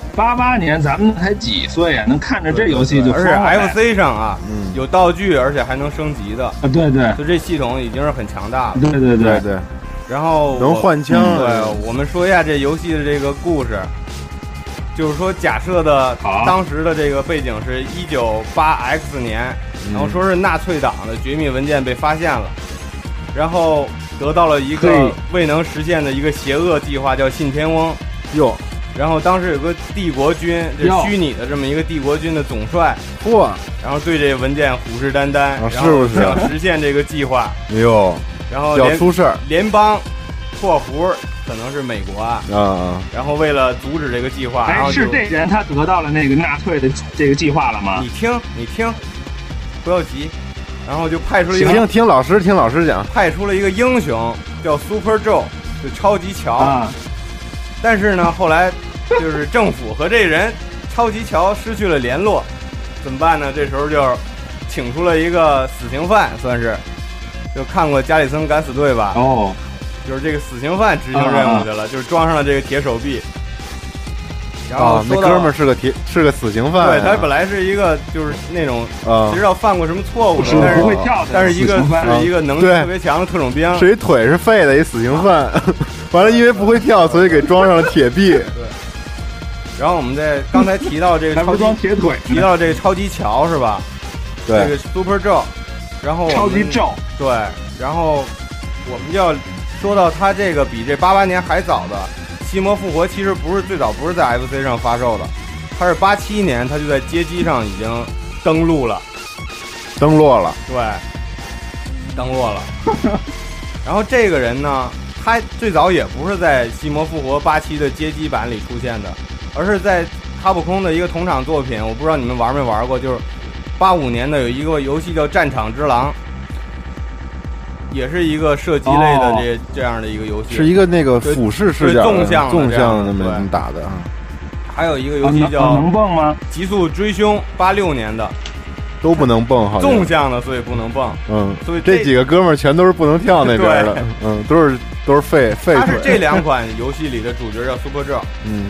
八八年咱们才几岁啊？能看着这游戏就而且 F C 上啊， 嗯， 有道具，而且还能升级的。 啊，对对， 就这系统已经是很强大了。 对对对对。 然后能换枪。 对，我们说一下这游戏的这个故事。就是说，假设的当时的这个背景是一九八 X 年， 嗯、 然后说是纳粹党的绝密文件被发现了，然后得到了一个未能实现的一个邪恶计划，叫信天翁。 哟， 然后当时有个帝国军，这虚拟的这么一个帝国军的总帅， 嚯， 然后对这文件虎视眈眈， 啊、 然后是不是想实现这个计划？ 哟， 然后要出事儿， 联邦括弧。可能是美国啊， 啊， 然后为了阻止这个计划，然后是这人他得到了那个纳粹的这个计划了吗？ 你听，你听，不要急，然后就派出了一个听听老师听老师讲， 派出了一个英雄叫 Super Joe， 就超级乔。 啊、 但是呢，后来就是政府和这人超级乔失去了联络，怎么办呢？这时候就请出了一个死刑犯，算是，就看过《加里森敢死队》吧？ 哦。 就是这个死刑犯执行任务去了，啊、就是装上了这个铁手臂。然后那哥们儿是个铁是个死刑犯、啊， 对他本来是一个就是那种啊， 知道犯过什么错误的， 但是不会跳的， 但是一个是一个能力特别强的特种兵， 是一腿是废的一死刑犯，完了因为不会跳，所以给装上了铁臂。 对。然后我们在刚才提到这个超级铁腿， 提到这个超级乔是吧？ 对， 这个 Super Joe， 然后超级Joe， 对，然后我们就要。说到他这个比这八八年还早的《西魔复活》，其实不是最早不是在 F C 上发售的，他是八七年他就在街机上已经登陆了， 登陆了， 对，登陆了。然后这个人呢，他最早也不是在《西魔复活》八七的街机版里出现的，而是在卡普空的一个同场作品，我不知道你们玩没玩过，就是八五年的有一个游戏叫《战场之狼》。也是一个射击类的这、哦、这样的一个游戏， 是一个那个俯视视角、 纵向纵向那么打的啊。 还有一个游戏叫能蹦吗？ 极速追凶，八六年的， 都不能蹦，好像纵向的，所以不能蹦。 嗯， 所以这, 这几个哥们儿全都是不能跳那边的，嗯，都是都是废废腿。 他是这两款游戏里的主角叫 Super Joe， 嗯。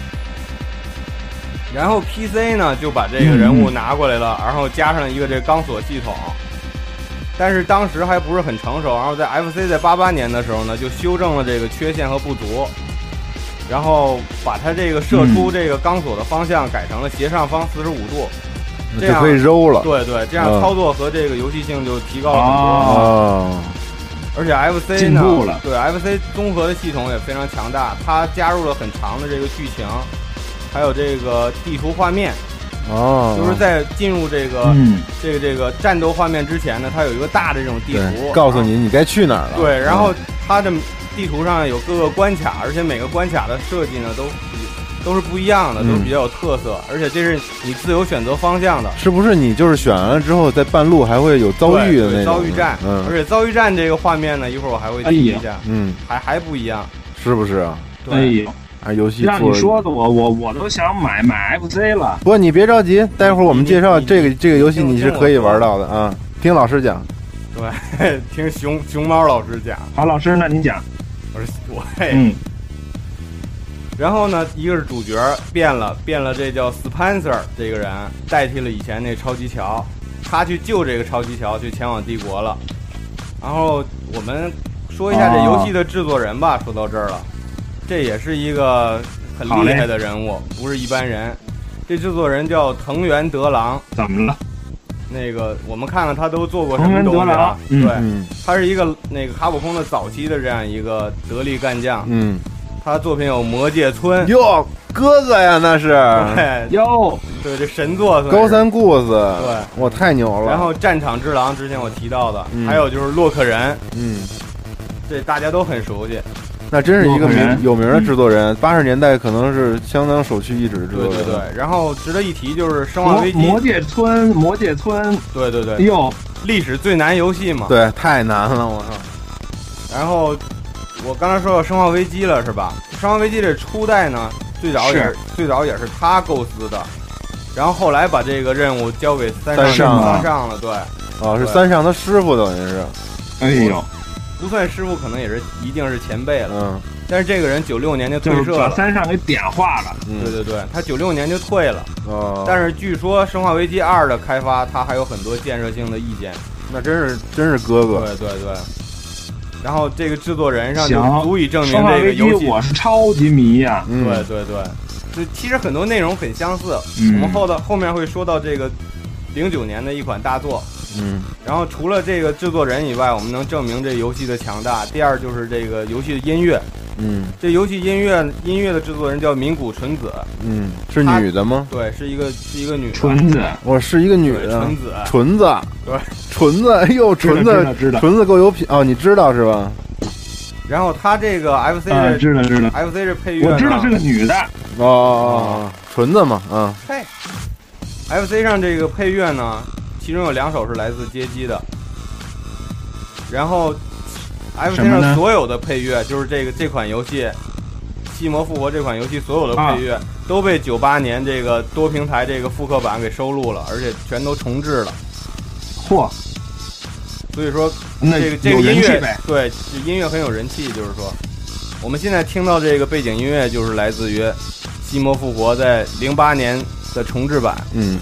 然后 P C 呢就把这个人物拿过来了，嗯、然后加上一个这钢索系统。但是当时还不是很成熟，然后在 F C 在八八年的时候呢，就修正了这个缺陷和不足，然后把它这个射出这个钢索的方向改成了斜上方四十五度， 嗯、 这样就可以揉了。 对对，这样操作和这个游戏性就提高了很多。 哦， 而且 F C 呢， 进步了。 对 F C 综合的系统也非常强大，它加入了很长的这个剧情，还有这个地图画面。 哦， 就是在进入这个、 嗯、 这个这个战斗画面之前呢，它有一个大的这种地图， 告诉你你该去哪儿了。 对，然后它的地图上有各个关卡，而且每个关卡的设计呢都都是不一样的， 嗯、 都是比较有特色，而且这是你自由选择方向的。 是不是你就是选完了之后，在半路还会有遭遇的那种遭遇战？ 嗯， 而且遭遇战这个画面呢，一会儿我还会提一下， 嗯， 还还不一样， 是不是啊？ 对。 哎呦啊，游戏让你说的我我我都想买买 F C 了。 不过你别着急，待会儿我们介绍这个这个游戏你是可以玩到的啊。听老师讲， 对，听熊熊猫老师讲。 好，老师，那您讲。 我是我嘿。 嗯。 然后呢，一个是主角变了，变了，这叫 Spencer 这个人代替了以前那超级乔，他去救这个超级乔，去前往帝国了。然后我们说一下这游戏的制作人吧，哦、说到这儿了。这也是一个很厉害的人物，不是一般人。这制作人叫藤原德郎。 怎么了？ 那个我们看看他都做过什么东西啊？ 嗯、 对、 嗯， 他是一个那个卡普空的早期的这样一个得力干将。 嗯， 他作品有《魔界村》。 哟，哥哥呀，那是。 对， 哟， 对，这神作。 高三故事。 对， 我太牛了。 然后《战场之狼》之前我提到的， 嗯、 还有就是洛克人。 嗯， 这大家都很熟悉。 那真是一个名有名的制作人，八十年代可能是相当首屈一指的制作人。 对对对，然后值得一提就是《生化危机》 魔界村，魔界村， 对对对， 哟， 历史最难游戏嘛。 对，太难了，我操！ 然后我刚才说到《生化危机》了，是吧？《生化危机》这初代呢，最早也是最早也是他构思的，然后后来把这个任务交给三上三上了，对。 哦，是三上他师傅等于是。 哎呦。 不算师傅，可能也是一定是前辈了。 嗯， 但是这个人九六年就退社了， 把三上给点化了。 嗯、对对对，他九六年就退了。 哦， 但是据说《生化危机二》的开发，他还有很多建设性的意见。 那真是真是哥哥。 对对对。然后这个制作人上就足以证明这个游戏， 我是超级迷呀、啊。 对对对，就其实很多内容很相似。 嗯、 我们后的后面会说到这个零九年的一款大作。 嗯。 然后除了这个制作人以外，我们能证明这游戏的强大。第二就是这个游戏的音乐。 嗯。 这游戏音乐音乐的制作人叫名古纯子。 嗯，是女的吗？ 对，是一个是一个女的。 纯子， 我是一个女的。 纯子， 纯子， 对， 纯子，哎呦，纯子，纯子够有品哦，你知道是吧？ 然后他这个 F C 是知道知道 ，F C 是配乐， 我知道是个女的。 哦哦，纯子嘛，嗯。 嘿 ，F C 上这个配乐呢，其中有两首是来自街机的。然后 F C 上所有的配乐，就是这个这款游戏《西魔复活》这款游戏所有的配乐、啊、都被九八年这个多平台这个复刻版给收录了，而且全都重置了。 嚯！ 所以说，这个这个音乐对，这音乐很有人气。就是说，我们现在听到这个背景音乐，就是来自于《西魔复活》在零八年的重制版。 嗯。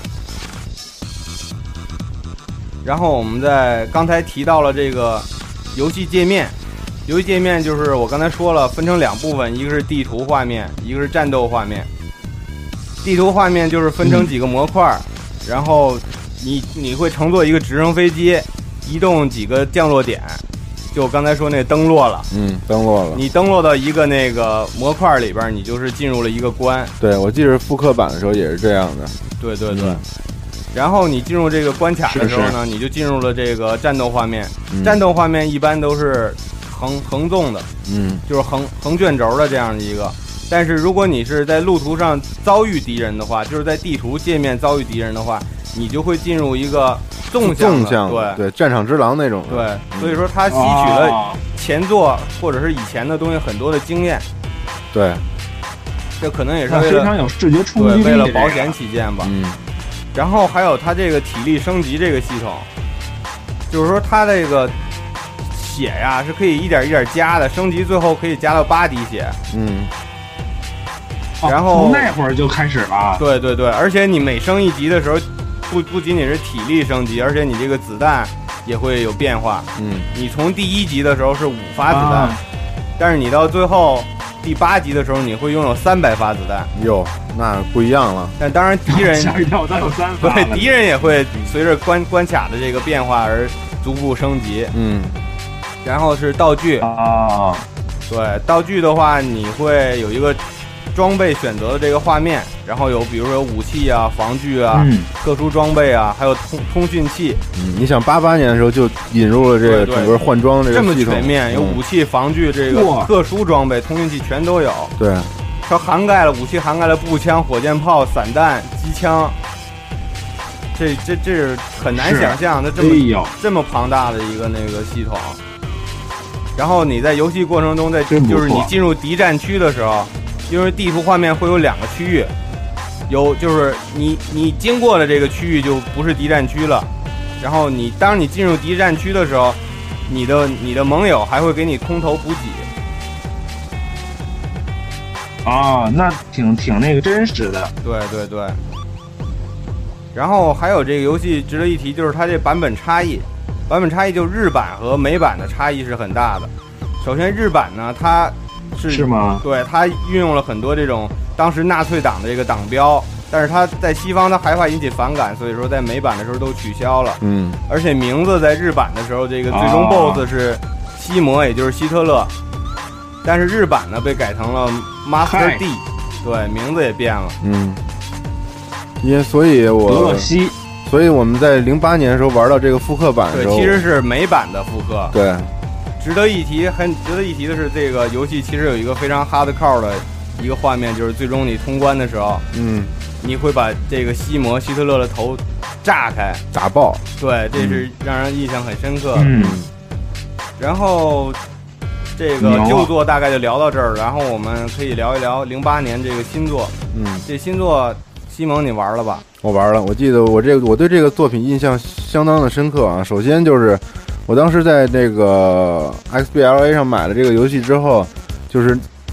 然后我们在刚才提到了这个游戏界面，游戏界面就是我刚才说了，分成两部分，一个是地图画面，一个是战斗画面。地图画面就是分成几个模块，嗯、然后你你会乘坐一个直升飞机。移动几个降落点，就我刚才说那登落了， 嗯，登落了。 你登落到一个那个模块里边，你就是进入了一个关。 对，我记得复刻版的时候也是这样的。 对对对。嗯、然后你进入这个关卡的时候呢， 是是你就进入了这个战斗画面。 嗯、 战斗画面一般都是横横纵的， 嗯， 就是横横卷轴的这样的一个。但是如果你是在路途上遭遇敌人的话，就是在地图界面遭遇敌人的话，你就会进入一个纵向的， 向对对，战场之狼那种。 对，所以说它吸取了前作或者是以前的东西很多的经验。 对， 这可能也是为了非常有视觉冲击力， 对，为了保险起见吧。 嗯。 然后还有它这个体力升级这个系统，就是说它这个血呀是可以一点一点加的，升级最后可以加到八滴血。 嗯。 然后、 哦、从那会儿就开始了。 对对对，而且你每升一级的时候，不不仅仅是体力升级，而且你这个子弹也会有变化。 嗯， 你从第一级的时候是五发子弹，啊、但是你到最后第八级的时候，你会拥有三百发子弹。 哟，那不一样了。 但当然敌人吓一跳，都有三发。 对，敌人也会随着关关卡的这个变化而逐步升级。 嗯， 然后是道具啊， 对，道具的话，你会有一个装备选择的这个画面，然后有比如说有武器啊、防具啊、 嗯、 特殊装备啊，还有通通讯器。 嗯，你想八八年的时候就引入了这个整个换装这个系统， 这么全面，有武器、防具、这个特殊装备、通讯器全都有。 对， 它涵盖了武器，涵盖了步枪、火箭炮、散弹、机枪。这这这是很难想象的，这么、 哎、 这么庞大的一个那个系统。然后你在游戏过程中，在就是你进入敌战区的时候。因为地图画面会有两个区域，有就是你你经过的这个区域就不是敌战区了，然后你当你进入敌战区的时候，你的你的盟友还会给你空投补给。 啊，那挺挺那个真实的。 对对对。然后还有这个游戏值得一提，就是它这版本差异，版本差异就是日版和美版的差异是很大的。首先日版呢，它是是吗？ 对，它运用了很多这种当时纳粹党的这个党标，但是它在西方它害怕引起反感，所以说在美版的时候都取消了。 嗯， 而且名字在日版的时候，这个最终 B O S S 是西摩，也就是希特勒，但是日版呢被改成了 Master D， 对，名字也变了。 嗯，因为所以我德勒西， 所以我们在零八年的时候玩到这个复刻版的时候， 对，其实是美版的复刻。 对。 值得一提，很值得一提的是，这个游戏其实有一个非常 hardcore 的一个画面，就是最终你通关的时候， 嗯， 你会把这个西摩希特勒的头炸开， 炸爆， 对，这是让人印象很深刻的。 嗯， 然后这个旧作大概就聊到这儿，然后我们可以聊一聊零八年这个新作。 嗯， 这新作西蒙你玩了吧？ 我玩了，我记得我这个我对这个作品印象相当的深刻啊。首先就是我当时在那个 X B L A 上买了这个游戏之后，就是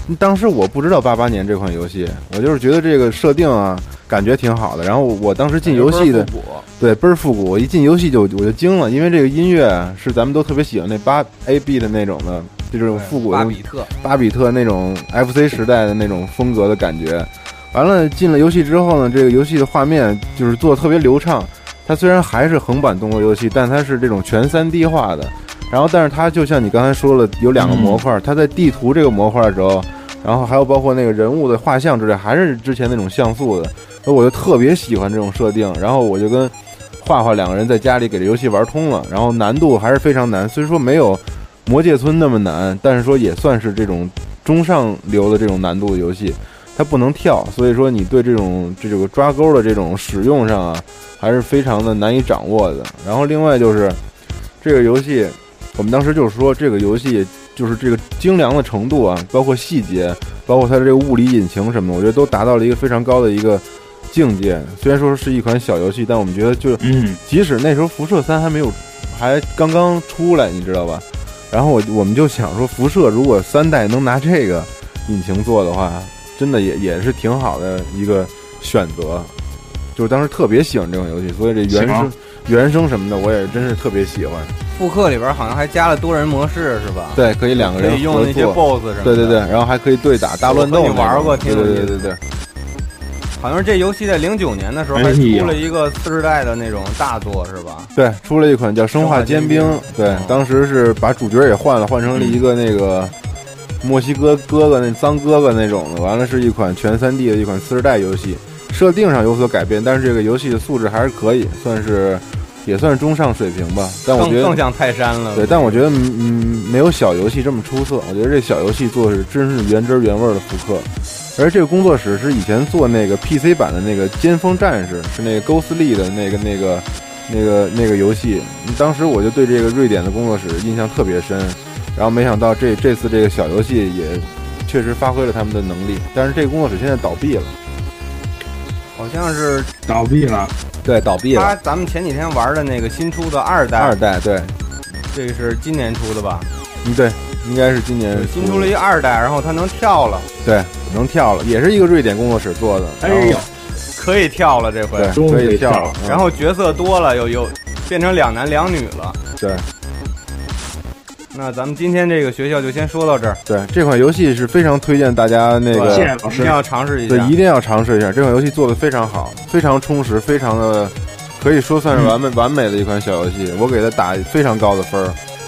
当时我不知道八八年这款游戏，我就是觉得这个设定啊，感觉挺好的。然后我当时进游戏的，对，倍儿复古。我一进游戏就我就惊了，因为这个音乐是咱们都特别喜欢那八 A B 的那种的，就这种复古的巴比特， 巴比特那种 F C 时代的那种风格的感觉。完了进了游戏之后呢，这个游戏的画面就是做得特别流畅。它虽然还是横版动作游戏，但它是这种全 三 D 化的。然后，但是它就像你刚才说了，有两个模块，它在地图这个模块的时候，然后还有包括那个人物的画像之类，还是之前那种像素的，所以我就特别喜欢这种设定。然后我就跟画画两个人在家里给这游戏玩通了，然后难度还是非常难，虽说没有魔界村那么难，但是说也算是这种中上流的这种难度的游戏。它不能跳，所以说你对这种这个抓钩的这种使用上啊，还是非常的难以掌握的。然后另外就是这个游戏。我们当时就是说，这个游戏就是这个精良的程度啊，包括细节，包括它的这个物理引擎什么的，我觉得都达到了一个非常高的一个境界。虽然说是一款小游戏，但我们觉得就，嗯，即使那时候辐射三还没有，还刚刚出来，你知道吧？然后我我们就想说，辐射如果三代能拿这个引擎做的话，真的也也是挺好的一个选择。就是当时特别喜欢这款游戏，所以这原声、原声什么的，我也真是特别喜欢。 复刻里边好像还加了多人模式，是吧？ 对，可以两个人可以用那些 B O S S 什么的。 对对对，然后还可以对打大乱斗。 你玩过？挺有意思。 对对对对。 好像这游戏在零九年的时候还出了一个次世代的那种大作，是吧？ 对，出了一款叫《生化尖兵》。对，当时是把主角也换了，换成了一个那个墨西哥哥哥那脏哥哥那种的。完了，是一款全 三 D 的一款次世代游戏。设定上有所改变，但是这个游戏的素质还是可以，算是也算是中上水平吧。但我觉得更像泰山了。 对，但我觉得嗯没有小游戏这么出色。我觉得这小游戏做的是真是原汁原味的复刻。而这个工作室是以前做那个 P C 版的那个《尖峰战士》，是那个 Ghostly 的那个那个那个那个游戏。当时我就对这个瑞典的工作室印象特别深。然后没想到这这次这个小游戏也确实发挥了他们的能力，但是这个工作室现在倒闭了。 好像是倒闭了， 对，倒闭了。 他咱们前几天玩的那个新出的二代， 二代对， 这个是今年出的吧？ 嗯，对，应该是今年新出了一二代，然后它能跳了， 对，能跳了，也是一个瑞典工作室做的。 哎呦，可以跳了这回， 对，可以跳了。 然后角色多了，又又变成两男两女了， 对。 那咱们今天这个学校就先说到这儿。 对，这款游戏是非常推荐大家那个， 谢谢老师， 一定要尝试一下。 对，一定要尝试一下。这款游戏做的非常好，非常充实，非常的可以说算是完美、嗯、完美的一款小游戏。我给它打非常高的分儿。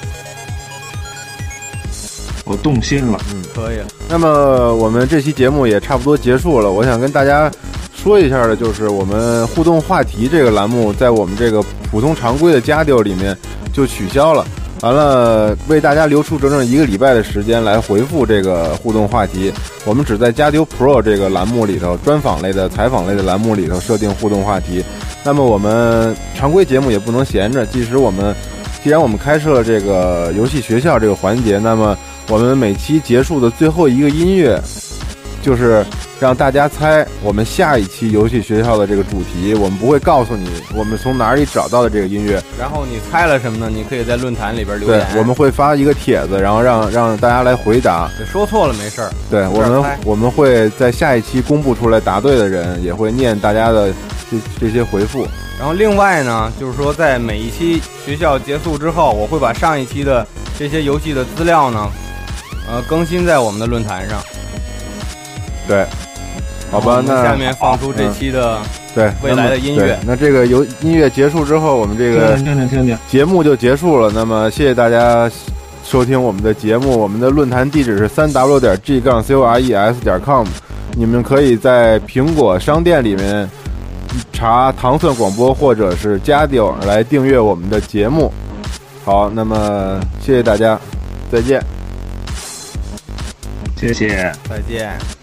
我动心了， 嗯，可以了。 那么我们这期节目也差不多结束了。我想跟大家说一下的，就是我们互动话题这个栏目，在我们这个普通常规的家丢里面就取消了。完了，为大家留出整整一个礼拜的时间来回复这个互动话题。我们只在加丢 Pro 这个栏目里头，专访类的、采访类的栏目里头设定互动话题。那么我们常规节目也不能闲着，即使我们既然我们开设了这个游戏学校这个环节，那么我们每期结束的最后一个音乐，就是让大家猜我们下一期游戏学校的这个主题。我们不会告诉你我们从哪里找到的这个音乐， 然后你猜了什么呢？你可以在论坛里边留言。 对，我们会发一个帖子，然后让让大家来回答。 说错了没事儿。 对，我们我们会在下一期公布出来答对的人，也会念大家的这这些回复。 然后另外呢，就是说在每一期学校结束之后，我会把上一期的这些游戏的资料呢，呃，更新在我们的论坛上。 对。好吧，那下面放出这期的、嗯、 对未来的音乐。 那, 那这个游音乐结束之后，我们这个听听听听节目就结束了。那么谢谢大家收听我们的节目，我们的论坛地址是三 w 点 g 杠 c o r e s 点 com， 你们可以在苹果商店里面查糖蒜广播或者是加丢来订阅我们的节目。好，那么谢谢大家，再见。 谢谢， 再见。